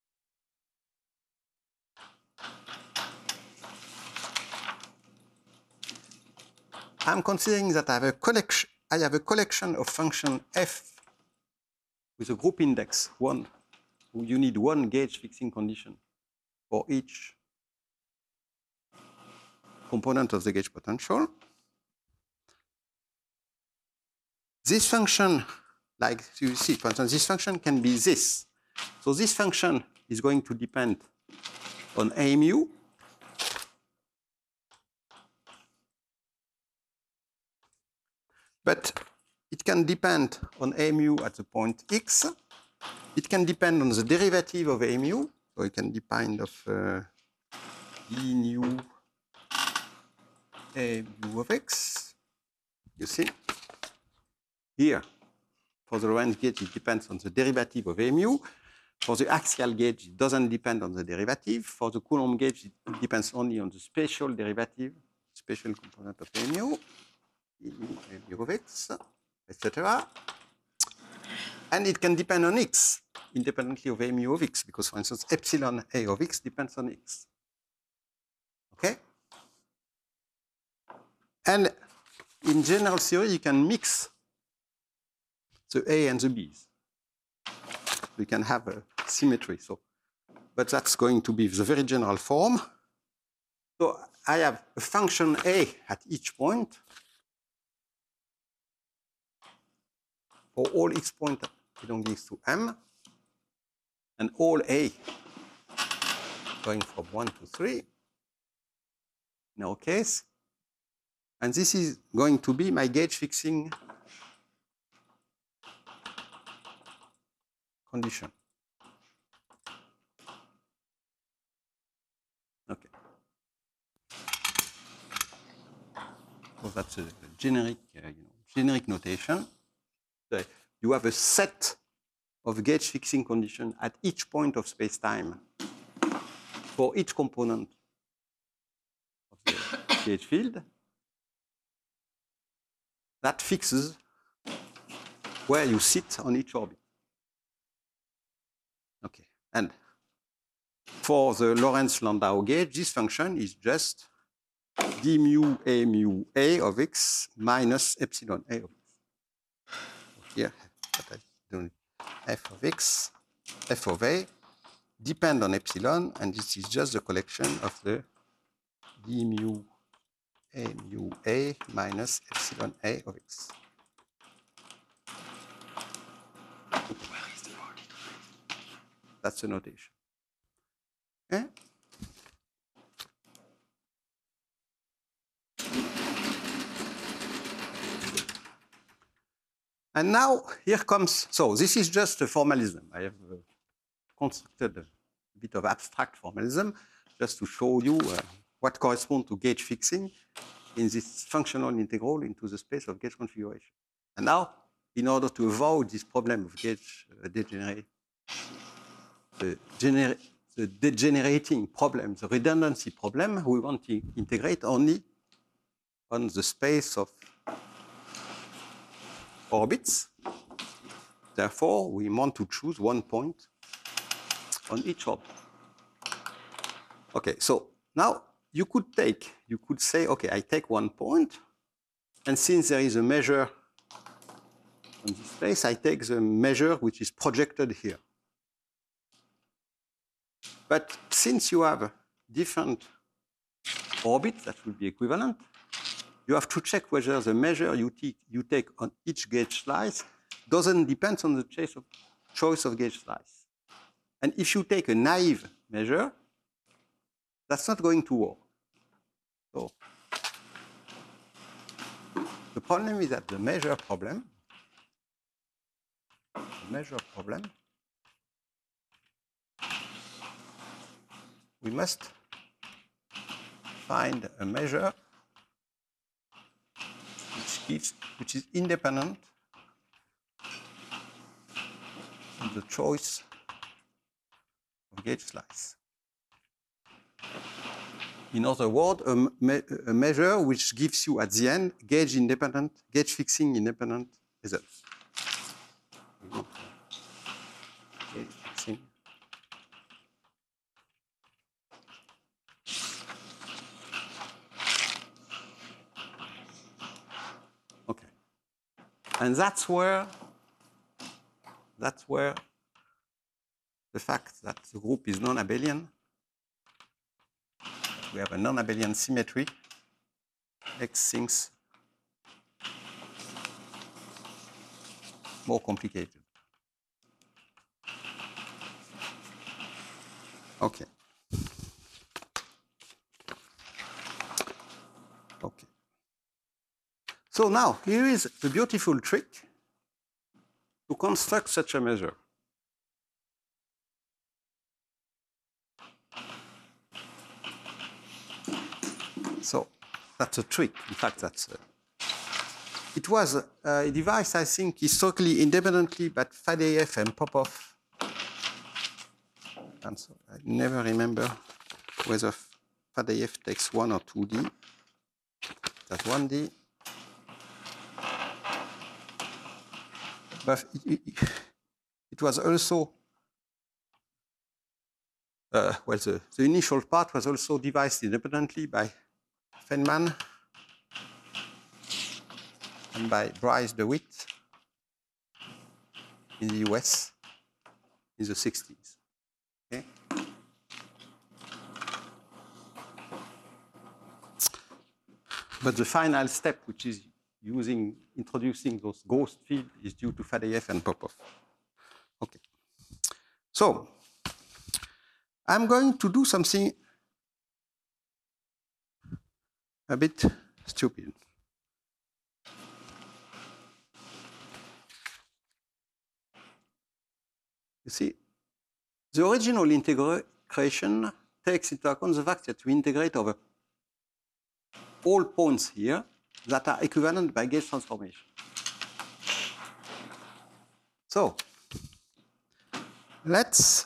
I'm considering that I have a collection of function f with a group index 1. You need one gauge fixing condition for each component of the gauge potential. This function, like you see, for instance, this function can be this. So this function is going to depend on a mu. But it can depend on a mu at the point x. It can depend on the derivative of a mu. So it can depend of d nu a mu of x. You see? Here, for the Lorentz gauge, it depends on the derivative of a mu. For the axial gauge, it doesn't depend on the derivative. For the Coulomb gauge, it depends only on the spatial derivative, spatial component of a mu of x, etc. And it can depend on x, independently of a mu of x, because, for instance, epsilon a of x depends on x. Okay? And in general theory, you can mix the a and the b's. We can have a symmetry. So, but that's going to be the very general form. So I have a function a at each point for all x points belonging to M, and all a going from 1 to 3 in our case. And this is going to be my gauge fixing condition. Okay. So that's a generic, generic notation. So you have a set of gauge fixing conditions at each point of space-time for each component of the gauge field that fixes where you sit on each orbit. Okay, and for the Lorentz Landau gauge, this function is just d mu a of x minus epsilon a of x. Here, f of x, f of a depend on epsilon, and this is just the collection of the d mu a minus epsilon a of x. That's the notation. Okay? And now here comes, so this is just a formalism. I have constructed a bit of abstract formalism just to show you what corresponds to gauge fixing in this functional integral into the space of gauge configuration. And now, in order to avoid this problem of gauge the degenerating problem, the redundancy problem, we want to integrate only on the space of orbits. Therefore, we want to choose one point on each orbit. Okay, so now you could say, okay, I take 1 point, and since there is a measure on this place, I take the measure which is projected here. But since you have different orbits that will be equivalent, you have to check whether the measure you take on each gauge slice doesn't depend on the choice of gauge slice. And if you take a naive measure, that's not going to work. So the problem is that the measure problem, we must find a measure which is independent of the choice of gauge slice. In other words, a measure which gives you at the end gauge fixing independent results. Gauge fixing. Okay. And that's where the fact that the group is non-abelian, we have a non-abelian symmetry, makes things more complicated. Okay. Okay. So now, here is the beautiful trick to construct such a measure. So that's a trick. In fact, it was a device, I think, historically independently by Fadeev and Popov. And so I never remember whether Fadeev takes 1 or 2D. That's 1D. But it was also, well, the initial part was also devised independently by Feynman and by Bryce DeWitt in the US in the 60s. Okay? But the final step, which is introducing those ghost fields, is due to Fadeev and Popov. Okay. So I'm going to do something a bit stupid. You see, the original integration takes into account the fact that we integrate over all points here that are equivalent by gauge transformation. So let's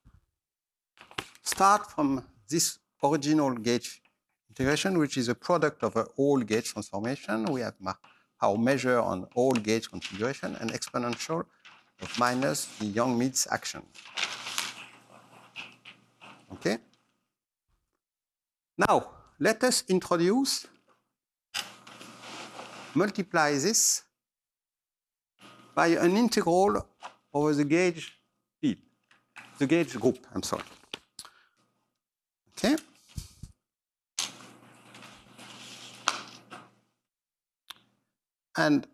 start from this original gauge integration, which is a product of all gauge transformation. We have our measure on all gauge configuration and exponential of minus the Young-Mills action. Okay? Now, let us multiply this by an integral over the gauge field, the gauge group, I'm sorry. Okay? And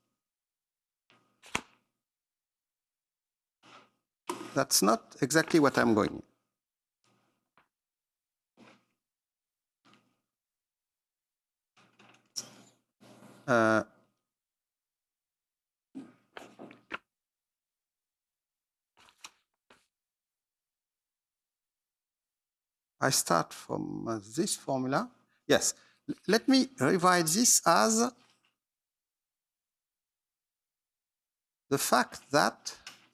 that's not exactly what I'm going. I start from this formula. Yes, let me revise this as the fact that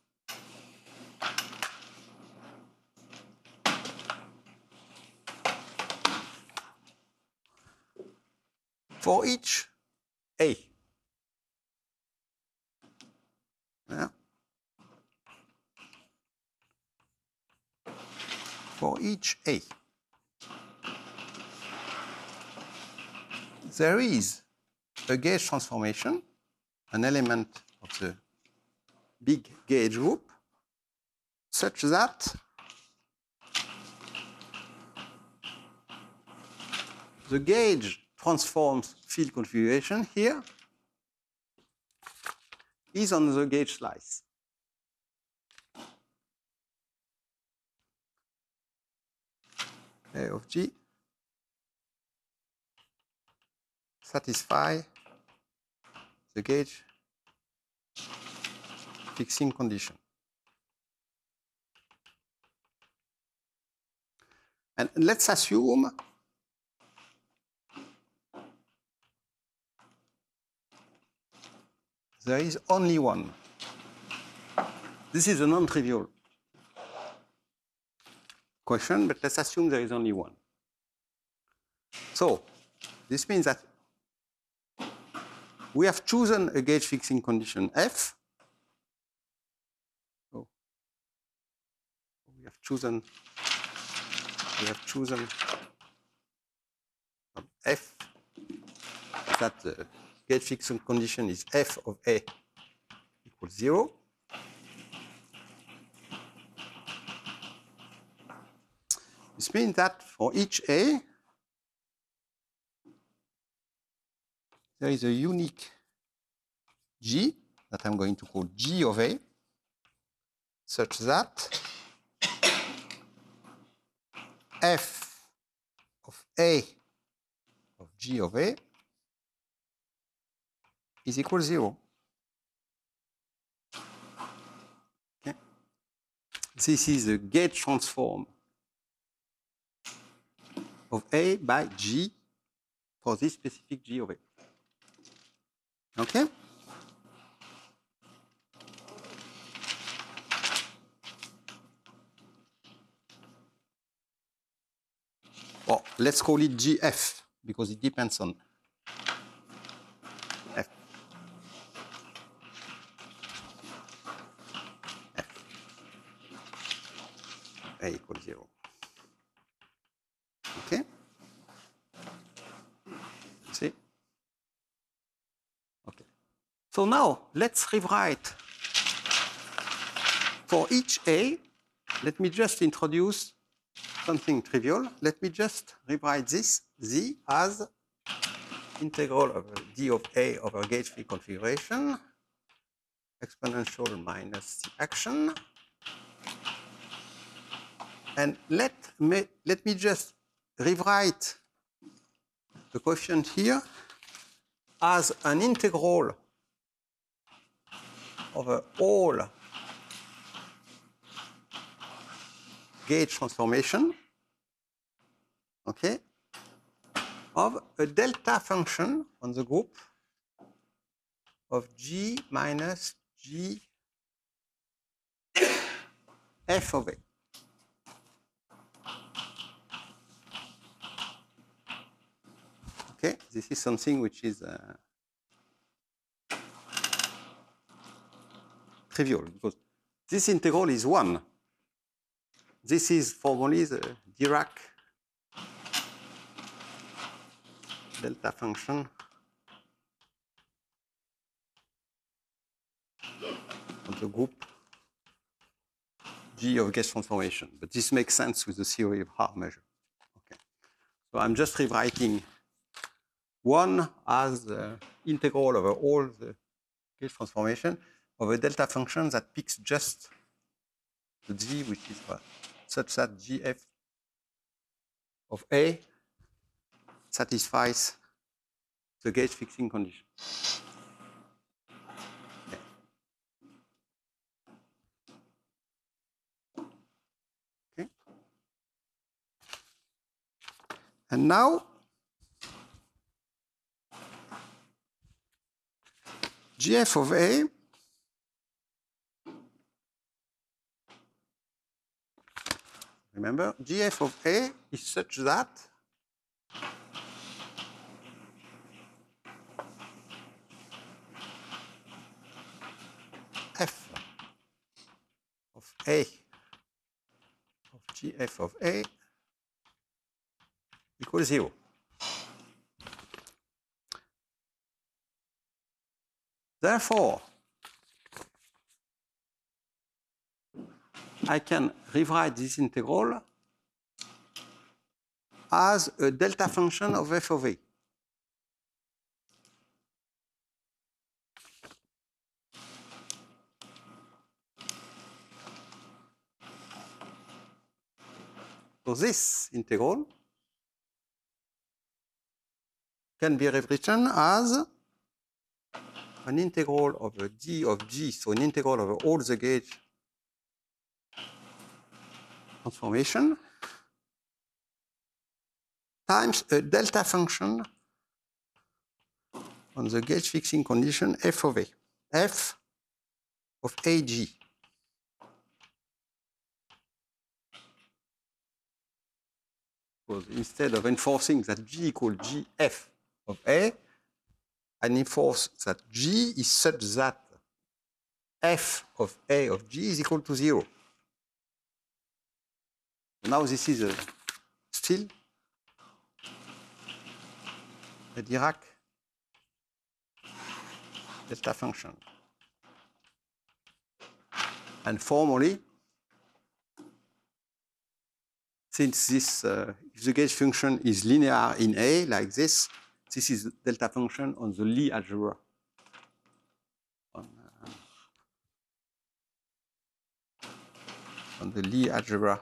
for each A, for each A, there is a gauge transformation, an element of the big gauge group, such that the gauge transforms field configuration here is on the gauge slice. A of G satisfy the gauge fixing condition. And let's assume there is only one. This is a non-trivial question, but let's assume there is only one. So this means that we have chosen a gauge fixing condition F. Oh. We have chosen F, that the gauge fixing condition is F of A equals 0. This means that for each A, there is a unique G that I'm going to call G of A, such that F of A of G of A is equal to 0. Okay. This is the gauge transform of A by G for this specific G of A. Okay? Well, let's call it GF because it depends on F. A equals 0. Okay? See? Okay. So now let's rewrite for each A. Let me just introduce something trivial. Let me just rewrite this Z as integral of D of A over gauge free configuration exponential minus the action. And let me just rewrite the coefficient here as an integral over all gauge transformation, okay, of a delta function on the group of G minus G F of A. Okay, this is something which is trivial because this integral is 1. This is formally the Dirac delta function of the group G of gauge transformation. But this makes sense with the theory of half measure. Okay. So I'm just rewriting 1 as the integral over all the gauge transformation of a delta function that picks just the G, which is such that GF of A satisfies the gauge fixing condition. Okay. And now GF of A remember, GF of A is such that F of A of GF of A equals 0. Therefore, I can rewrite this integral as a delta function of f of a. So this integral can be rewritten as an integral of a d of g, so an integral of all the gauge transformation times a delta function on the gauge fixing condition f of a, f of ag. Because instead of enforcing that g equals gf of a, I enforce that g is such that f of a of g is equal to 0. Now this is still a Dirac delta function. And formally, since this, if the gauge function is linear in A, like this is delta function on the Lie algebra. On the Lie algebra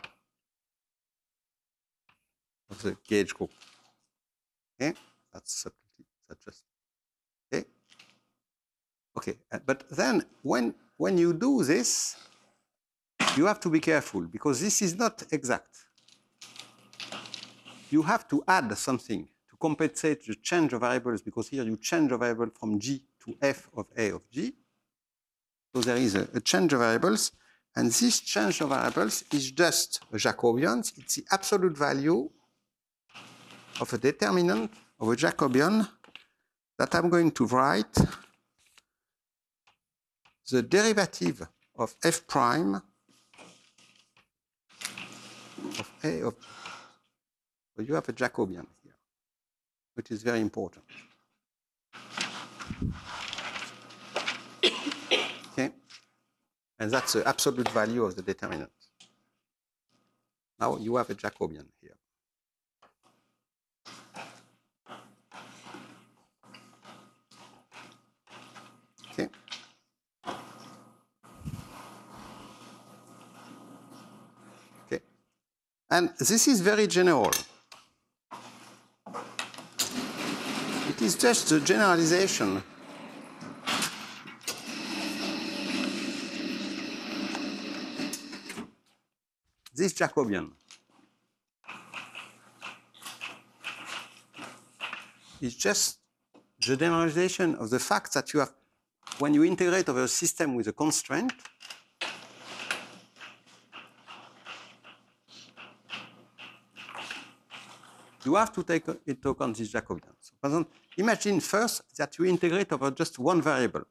of the gauge group. Okay, that's just okay. Okay, but then when you do this, you have to be careful because this is not exact. You have to add something to compensate the change of variables because here you change a variable from g to f of a of g. So there is a change of variables, and this change of variables is just a Jacobian. It's the absolute value of a determinant of a Jacobian that I'm going to write the derivative of f prime of a of g. So you have a Jacobian here, which is very important. Okay? And that's the absolute value of the determinant. Now you have a Jacobian here. Okay? Okay. And this is very general. It is just a generalization this Jacobian is just the generalization of the fact that you have, when you integrate over a system with a constraint, you have to take into account this Jacobian. So, for example, imagine first that you integrate over just one variable.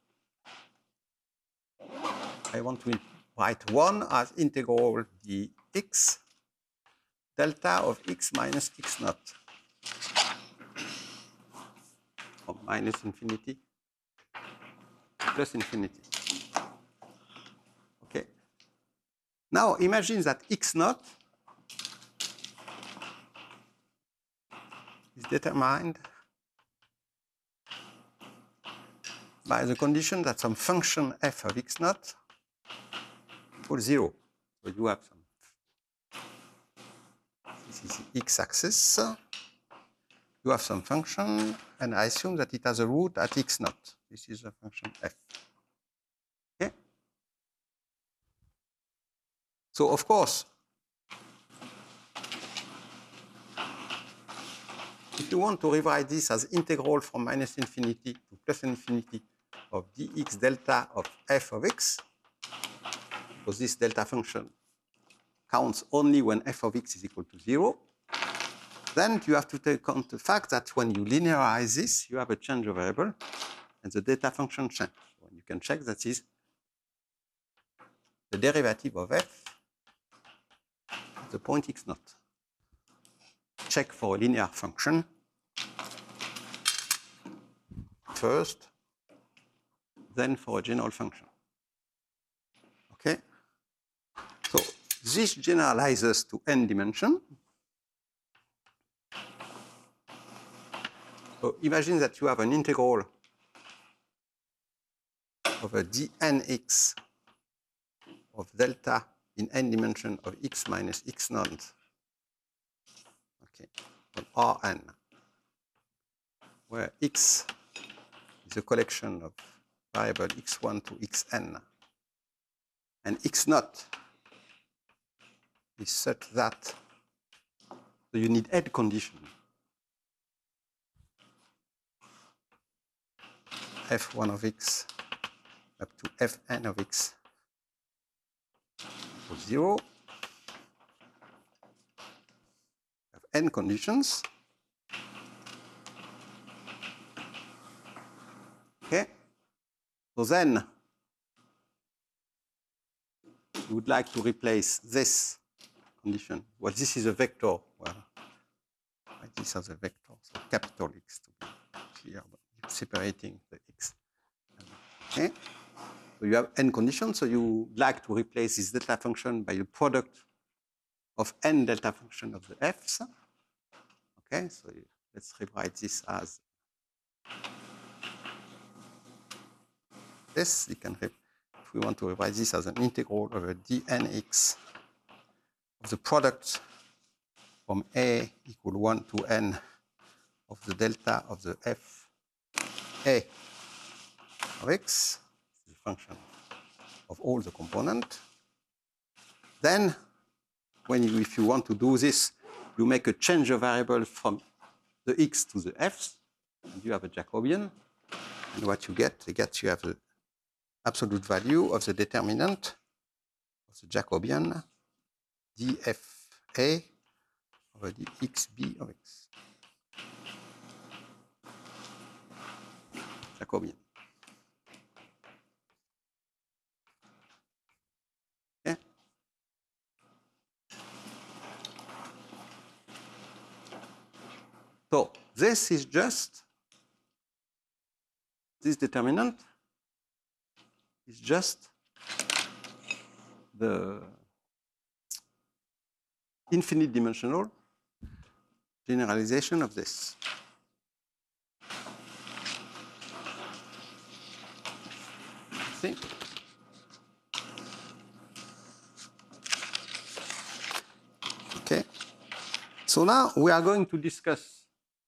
I want to write 1 as integral dx delta of x minus x naught from minus infinity plus infinity. Okay. Now imagine that x naught is determined by the condition that some function f of x naught equals 0. So you have some. This is the x-axis. You have some function, and I assume that it has a root at x naught. This is a function f. Okay? So of course, if you want to rewrite this as integral from minus infinity to plus infinity of dx delta of f of x, because this delta function counts only when f of x is equal to 0, then you have to take account the fact that when you linearize this, you have a change of variable, and the delta function changes. So you can check that is the derivative of f at the point x naught. Check for a linear function. First, than for a general function. Okay? So this generalizes to n dimension. So imagine that you have an integral over dnx of delta in n dimension of x minus x naught, okay, on Rn, where x is a collection of variable x1 to xn, and x naught is such that so you need n condition f1 of x up to fn of x equals 0. Have n conditions. Okay. So then you would like to replace this condition. Well, this is a vector. Well, write this as a vector, so capital X to be clear, but separating the x. Okay. So you have n conditions, so you would like to replace this delta function by the product of n delta function of the f's. Okay, so let's rewrite this as this. You can, if we want to rewrite this as an integral over dnx of the product from a equal 1 to n of the delta of the f a of x, the function of all the components. Then, if you want to do this, you make a change of variable from the x to the f's, and you have a Jacobian. And what you get, you have the absolute value of the determinant of the Jacobian dfa over dxb of x. Jacobian. Okay. So this is just, this determinant is just the infinite dimensional generalization of this. See? Okay. So now we are going to discuss.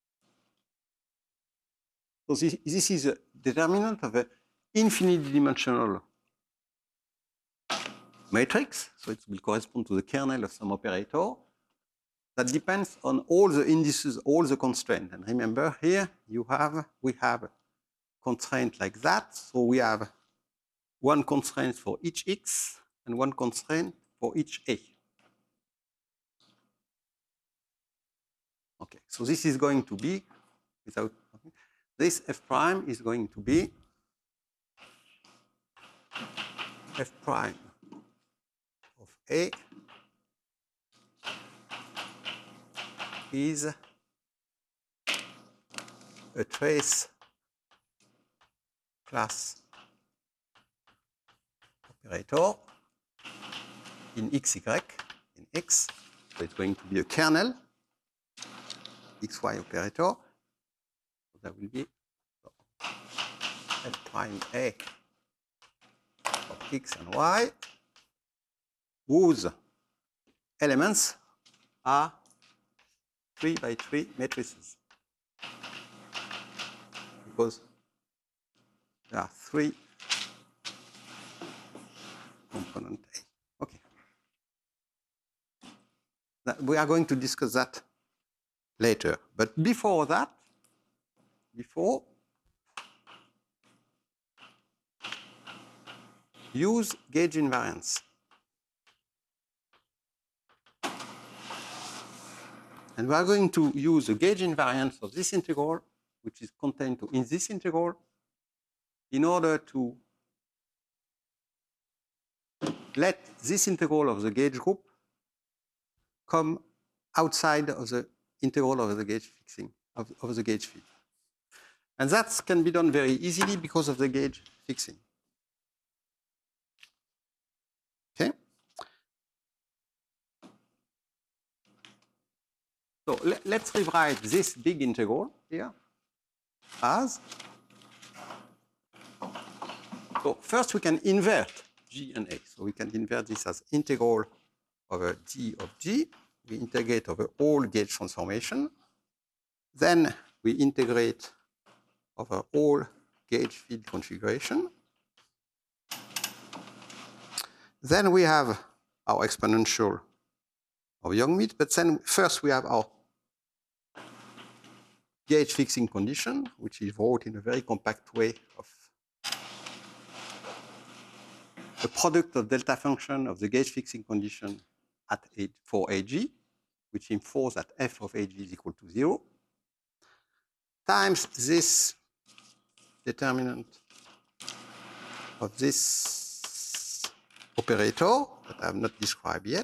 So this is a determinant of an infinite dimensional matrix. So it will correspond to the kernel of some operator that depends on all the indices, all the constraints. And remember here we have a constraint like that. So we have one constraint for each x and one constraint for each a. Okay, so this is going to be, without, this f prime is going to be f prime of a is a trace class operator in xy, in x. So it's going to be a kernel xy operator. So that will be f prime a of x and y, whose elements are 3 by 3 matrices, because there are 3 component A. Okay. We are going to discuss that later. But before that, use gauge invariance. And we are going to use the gauge invariance of this integral, which is contained in this integral, in order to let this integral of the gauge group come outside of the integral of the gauge fixing, of the gauge field. And that can be done very easily because of the gauge fixing. Okay? So let's rewrite this big integral here as, so first we can invert g and a. So we can invert this as integral over d of g. We integrate over all gauge transformation. Then we integrate over all gauge field configuration. Then we have our exponential of Young-Mills, but then first we have our gauge fixing condition, which is wrote in a very compact way of the product of delta function of the gauge fixing condition at for AG, which enforces that f of AG is equal to 0, times this determinant of this operator that I have not described yet.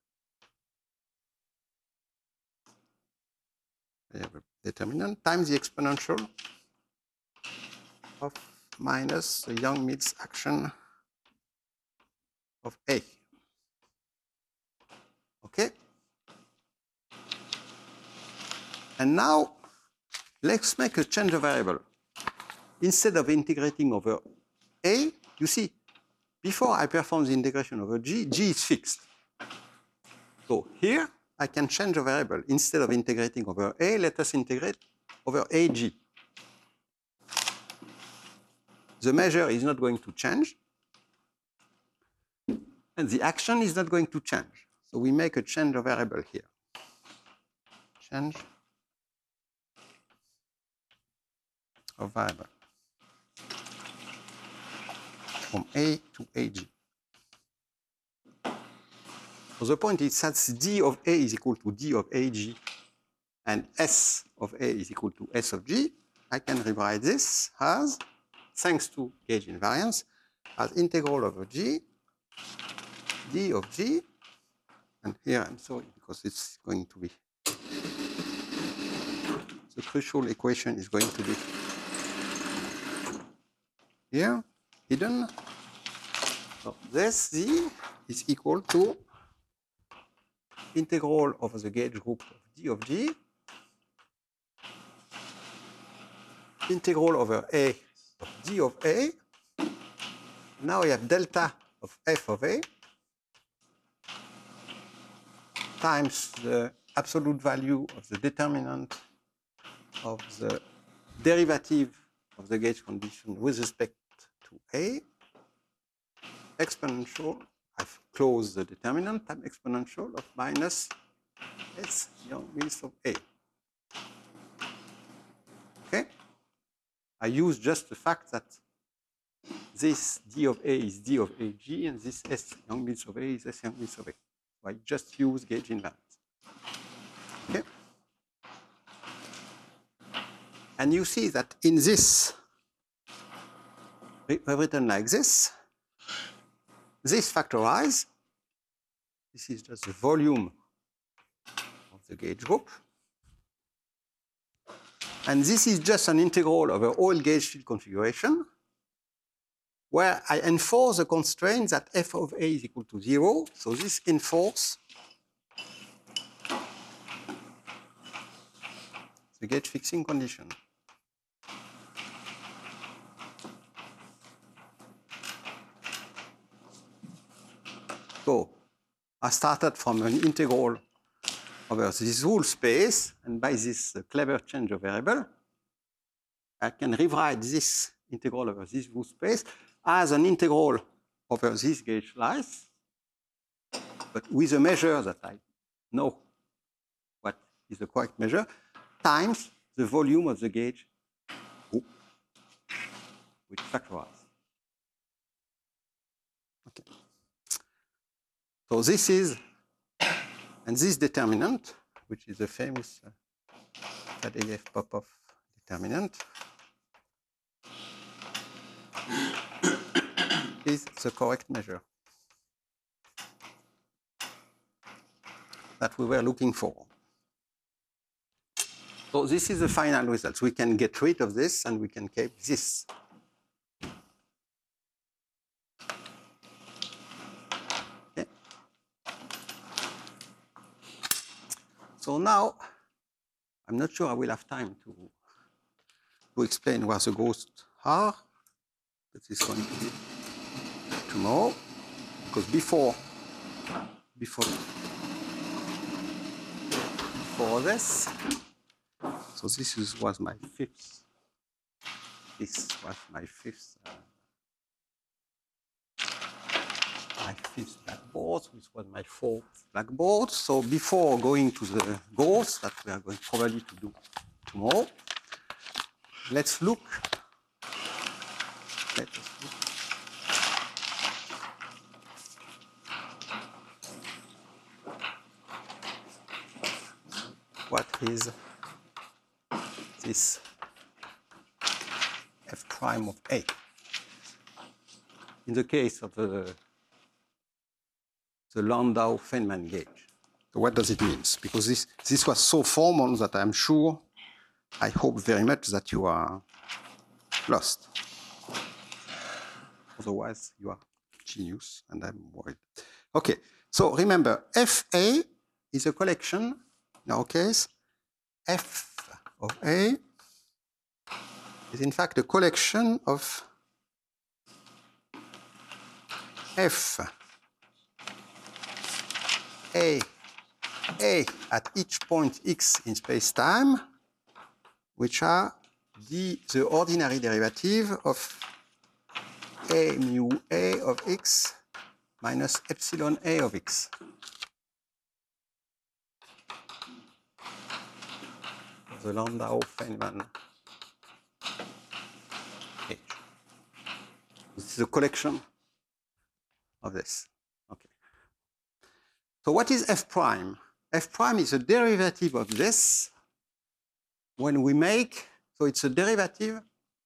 I have a determinant times the exponential of minus the Young-Mills action of A. Okay? And now let's make a change of variable. Instead of integrating over A, you see, before I perform the integration over G, G is fixed. So here I can change a variable. Instead of integrating over A, let us integrate over AG. The measure is not going to change, and the action is not going to change. So we make a change of variable here. Change of variable from A to AG. So the point is that D of A is equal to D of AG and S of A is equal to S of G. I can rewrite this as, thanks to gauge invariance, as integral over G, D of G, and here I'm sorry because it's going to be, the crucial equation is going to be here, hidden. So this Z is equal to integral over the gauge group of D of G, integral over A of D of A. Now we have delta of F of A times the absolute value of the determinant of the derivative of the gauge condition with respect to A, exponential, I've closed the determinant, time exponential of minus S Young-Mills of A. Okay? I use just the fact that this D of A is D of AG and this S Young-Mills of A is S Young-Mills of A. So I just use gauge invariance. Okay? And you see that in this, we've written like this factorized, this is just the volume of the gauge group. And this is just an integral over all gauge field configuration, where I enforce the constraint that f of A is equal to 0. So this enforces the gauge fixing condition. So I started from an integral over this whole space, and by this clever change of variable, I can rewrite this integral over this whole space as an integral over this gauge slice, but with a measure that I know what is the correct measure, times the volume of the gauge group, which factorizes. Okay. So this is, and this determinant, which is the famous Faddeev-Popov determinant, is the correct measure that we were looking for. So this is the final result. We can get rid of this and we can keep this. So now, I'm not sure I will have time to explain where the ghosts are. That is going to be tomorrow, because before this, so was my fifth. This was my fifth blackboard. This was my fourth blackboard. So before going to the goals that we are going probably to do tomorrow, let's look. Let us look. What is this f prime of A? In the case of the Landau-Feynman gauge. So what does it mean? Because this was so formal that I'm sure, I hope very much that you are lost. Otherwise, you are genius, and I'm worried. Okay, so remember, FA is a collection, in our case, F of A is in fact a collection of F A at each point x in space-time, which are the ordinary derivative of A mu A of x minus epsilon A of x. The Landau-Feynman gauge. This is a collection of this. Okay. So what is f prime? F prime is a derivative of this when we make, so it's a derivative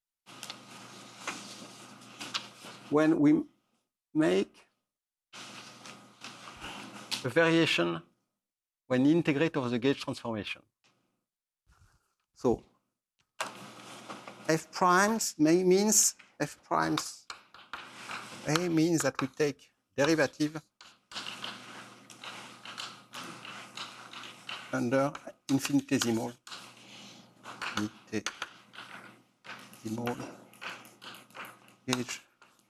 when we make a variation when you integrate over the gauge transformation. So f primes means f primes A means that we take derivative under infinitesimal gauge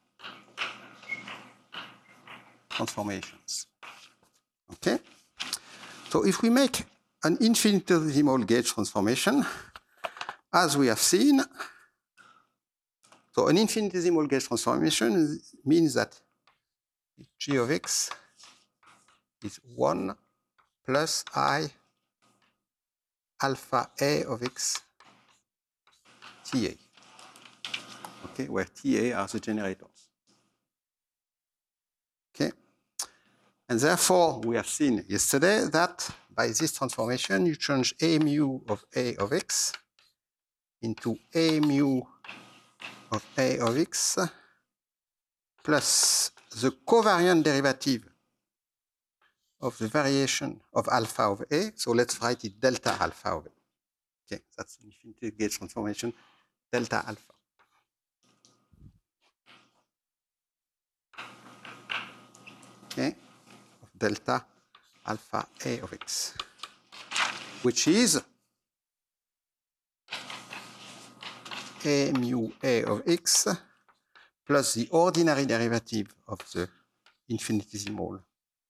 transformations. Okay? So if we make an infinitesimal gauge transformation, as we have seen, so an infinitesimal gauge transformation means that g of x is 1 plus I alpha A of x TA. Okay, where TA are the generators. Okay, and therefore we have seen yesterday that by this transformation you change A mu of A of x into A mu of A of x plus the covariant derivative of the variation of alpha of A. So let's write it delta alpha of A. Okay, that's an infinite gauge transformation, delta alpha. Okay, of delta alpha A of x, which is A mu A of x plus the ordinary derivative of the infinitesimal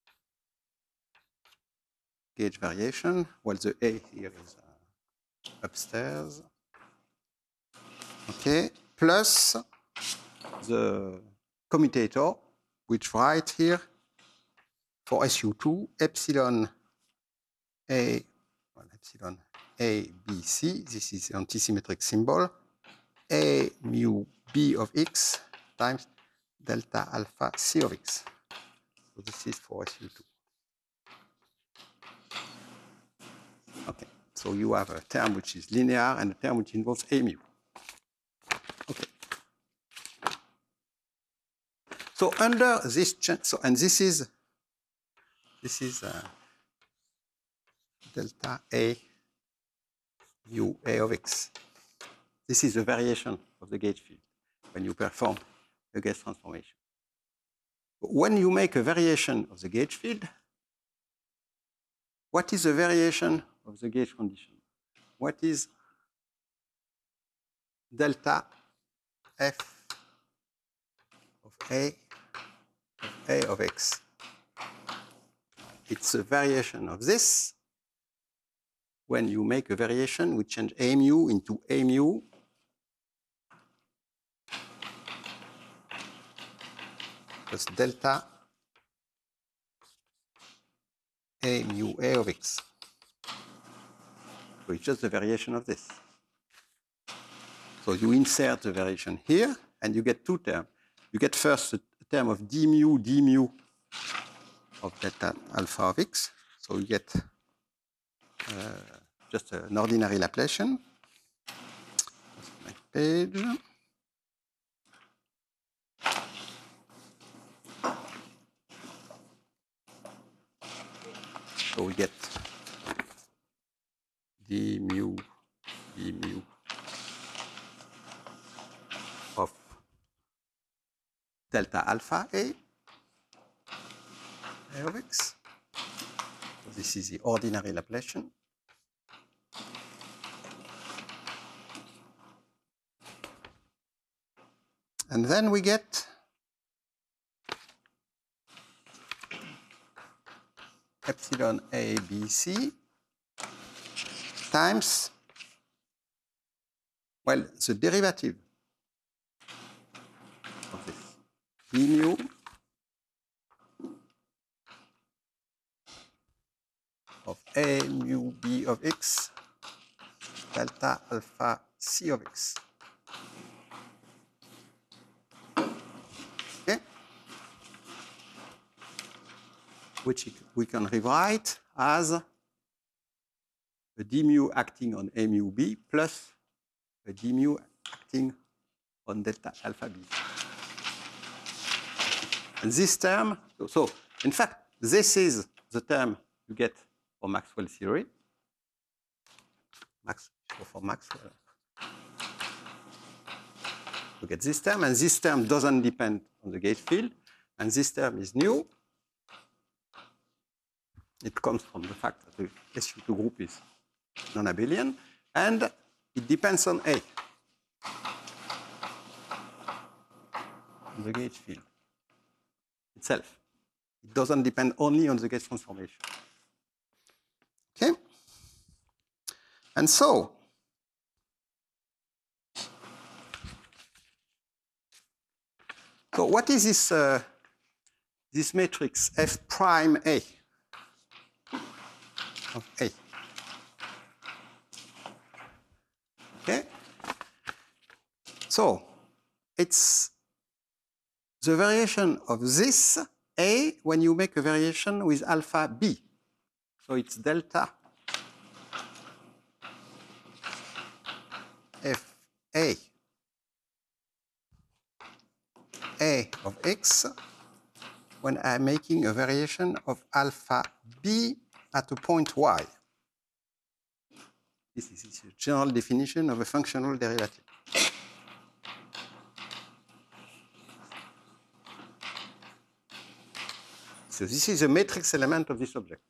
gauge variation. Well, the A here is upstairs. Okay, plus the commutator, which write here for SU2 epsilon A, well, epsilon A, B, C. This is the antisymmetric symbol. A mu B of x times delta alpha C of x. So this is for SU2. Okay, so you have a term which is linear and a term which involves A mu. Okay. So under this, and this is delta A mu A of x. This is the variation of the gauge field when you perform a gauge transformation. When you make a variation of the gauge field, what is the variation of the gauge condition. What is delta f of A of x? It's a variation of this. When you make a variation, we change A mu into A mu plus delta A mu A of x. So it's just the variation of this. So you insert the variation here, and you get two terms. You get first a term of d mu of delta alpha of x. So you get just an ordinary Laplacian. That's my page. So we get d mu of delta alpha A of x. So this is the ordinary Laplacian. And then we get epsilon A, B, C times, well, the derivative of this d mu of A mu B of x delta alpha C of x. Okay? Which we can rewrite as a d mu acting on A mu B plus a d mu acting on delta alpha B. And this term, so in fact, this is the term you get for Maxwell theory. For Maxwell, you get this term, and this term doesn't depend on the gauge field, and this term is new. It comes from the fact that the SU2 group is non-abelian, and it depends on A, on the gauge field itself. It doesn't depend only on the gauge transformation. Okay? And so, what is this, this matrix F prime A of A? Okay? So, it's the variation of this A when you make a variation with alpha B. So it's delta F A of x when I'm making a variation of alpha B at a point y. This is a general definition of a functional derivative. So this is a matrix element of this object.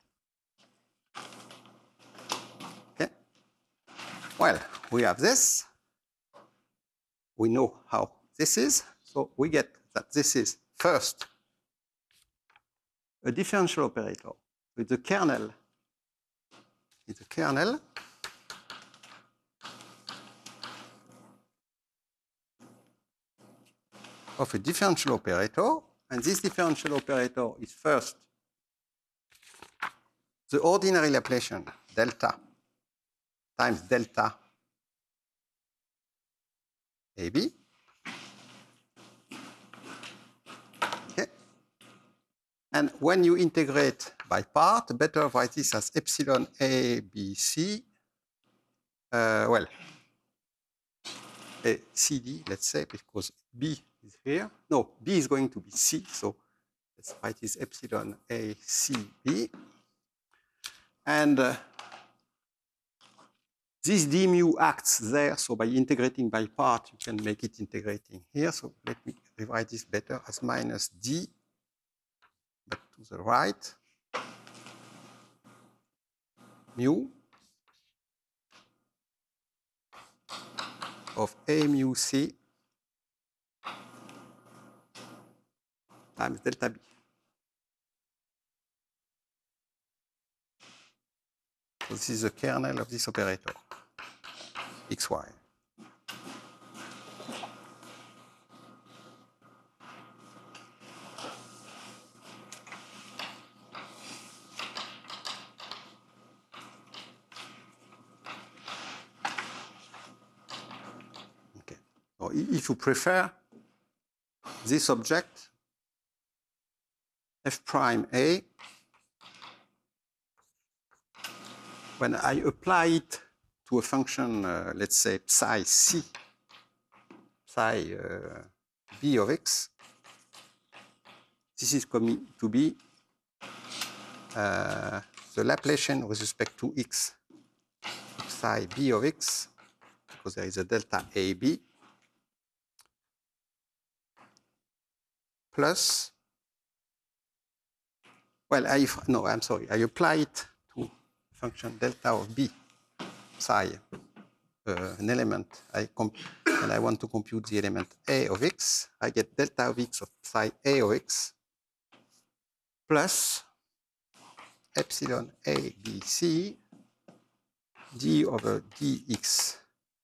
Okay? Well, we have this. We know how this is. So we get that this is first a differential operator with the kernel. It's a kernel of a differential operator. And this differential operator is first the ordinary Laplacian delta times delta AB. Okay. And when you integrate by part, better write this as epsilon ABC. Well, a CD, let's say, because B is here. No, B is going to be C, so let's write this epsilon ACB. And this d mu acts there, so by integrating by part, you can make it integrating here. So let me rewrite this better as minus d, but to the right, mu of A mu C times delta B. So this is the kernel of this operator, xy. Okay. So if you prefer this object, f prime A, when I apply it to a function, let's say psi C, psi B of x, this is coming to be the Laplacian with respect to x, psi B of x, because there is a delta AB, plus, well, I'm sorry, I apply it to function delta of B, psi, an element, and I want to compute the element A of x, I get delta of x of psi A of x plus epsilon A B C d over dx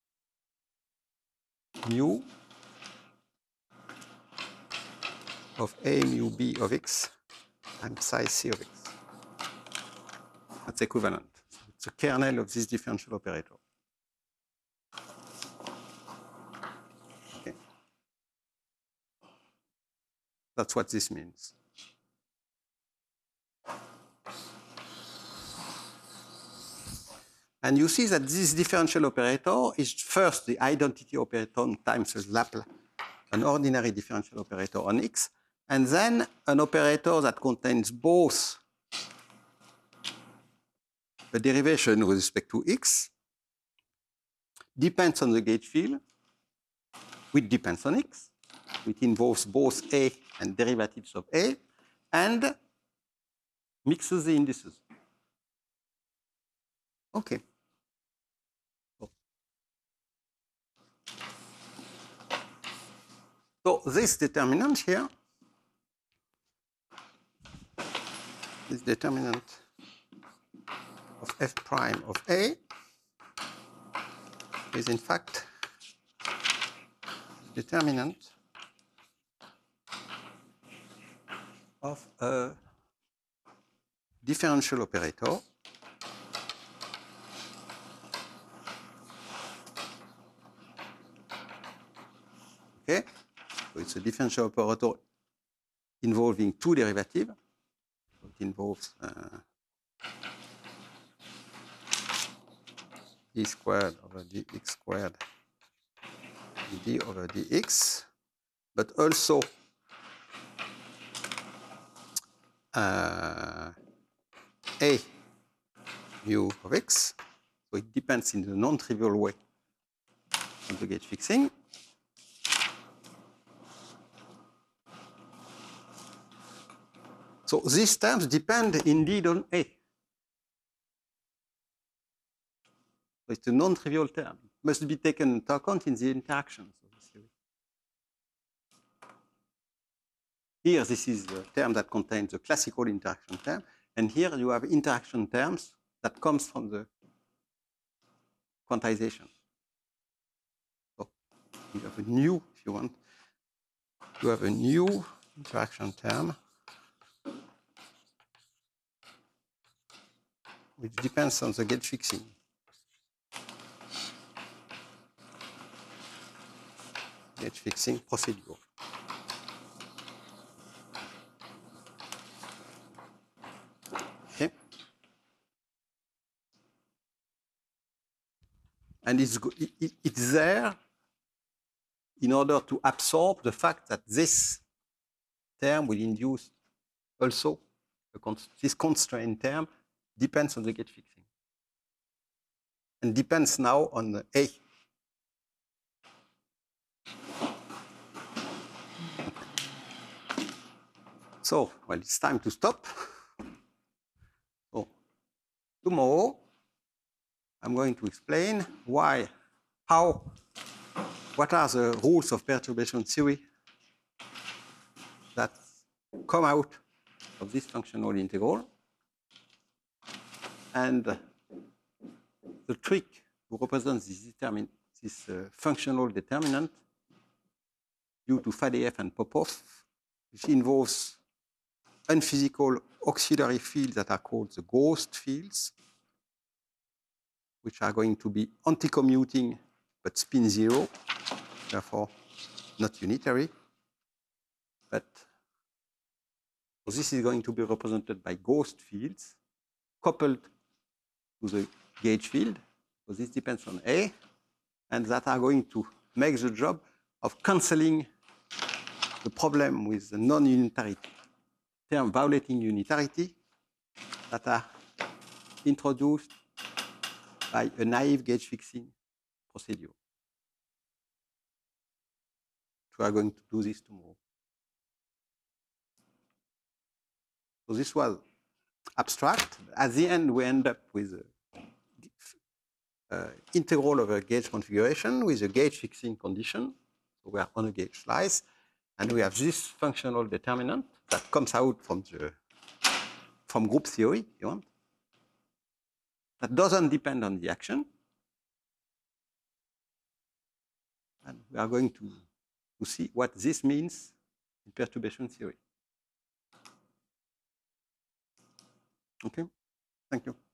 mu of A mu B of x and psi C of x. That's equivalent. So it's the kernel of this differential operator. Okay. That's what this means. And you see that this differential operator is first the identity operator times Laplace, an ordinary differential operator on x, and then an operator that contains both a derivation with respect to x, depends on the gauge field, which depends on x, which involves both A and derivatives of A, and mixes the indices. Okay. So this determinant here, this determinant of f prime of A is in fact determinant of a differential operator okay? So it's a differential operator involving two derivatives. So it involves d squared over dx squared d over dx, but also A mu of x. So it depends in the non-trivial way on the gauge fixing. So these terms depend indeed on A. So it's a non-trivial term. It must be taken into account in the interactions of the theory. Here, this is the term that contains the classical interaction term. And here you have interaction terms that comes from the quantization. So you have a new, if you want, you have a new interaction term which depends on the gauge fixing. Gauge fixing procedure. Okay. And it's there in order to absorb the fact that this term will induce also this constraint term depends on the gauge fixing and depends now on the A. So, well, it's time to stop. So, tomorrow, I'm going to explain how what are the rules of perturbation theory that come out of this functional integral? And the trick to represent this functional determinant due to Fadeev and Popov, which involves unphysical auxiliary fields that are called the ghost fields, which are going to be anti-commuting but spin zero, therefore not unitary. But so this is going to be represented by ghost fields coupled to the gauge field. So this depends on A, and that are going to make the job of canceling the problem with the non-unitarity term violating unitarity that are introduced by a naive gauge fixing procedure. We are going to do this tomorrow. So this was abstract. At the end, we end up with an integral of a gauge configuration with a gauge fixing condition. So we are on a gauge slice, and we have this functional determinant that comes out from group theory, if you want, that doesn't depend on the action. And we are going to see what this means in perturbation theory. Okay, thank you.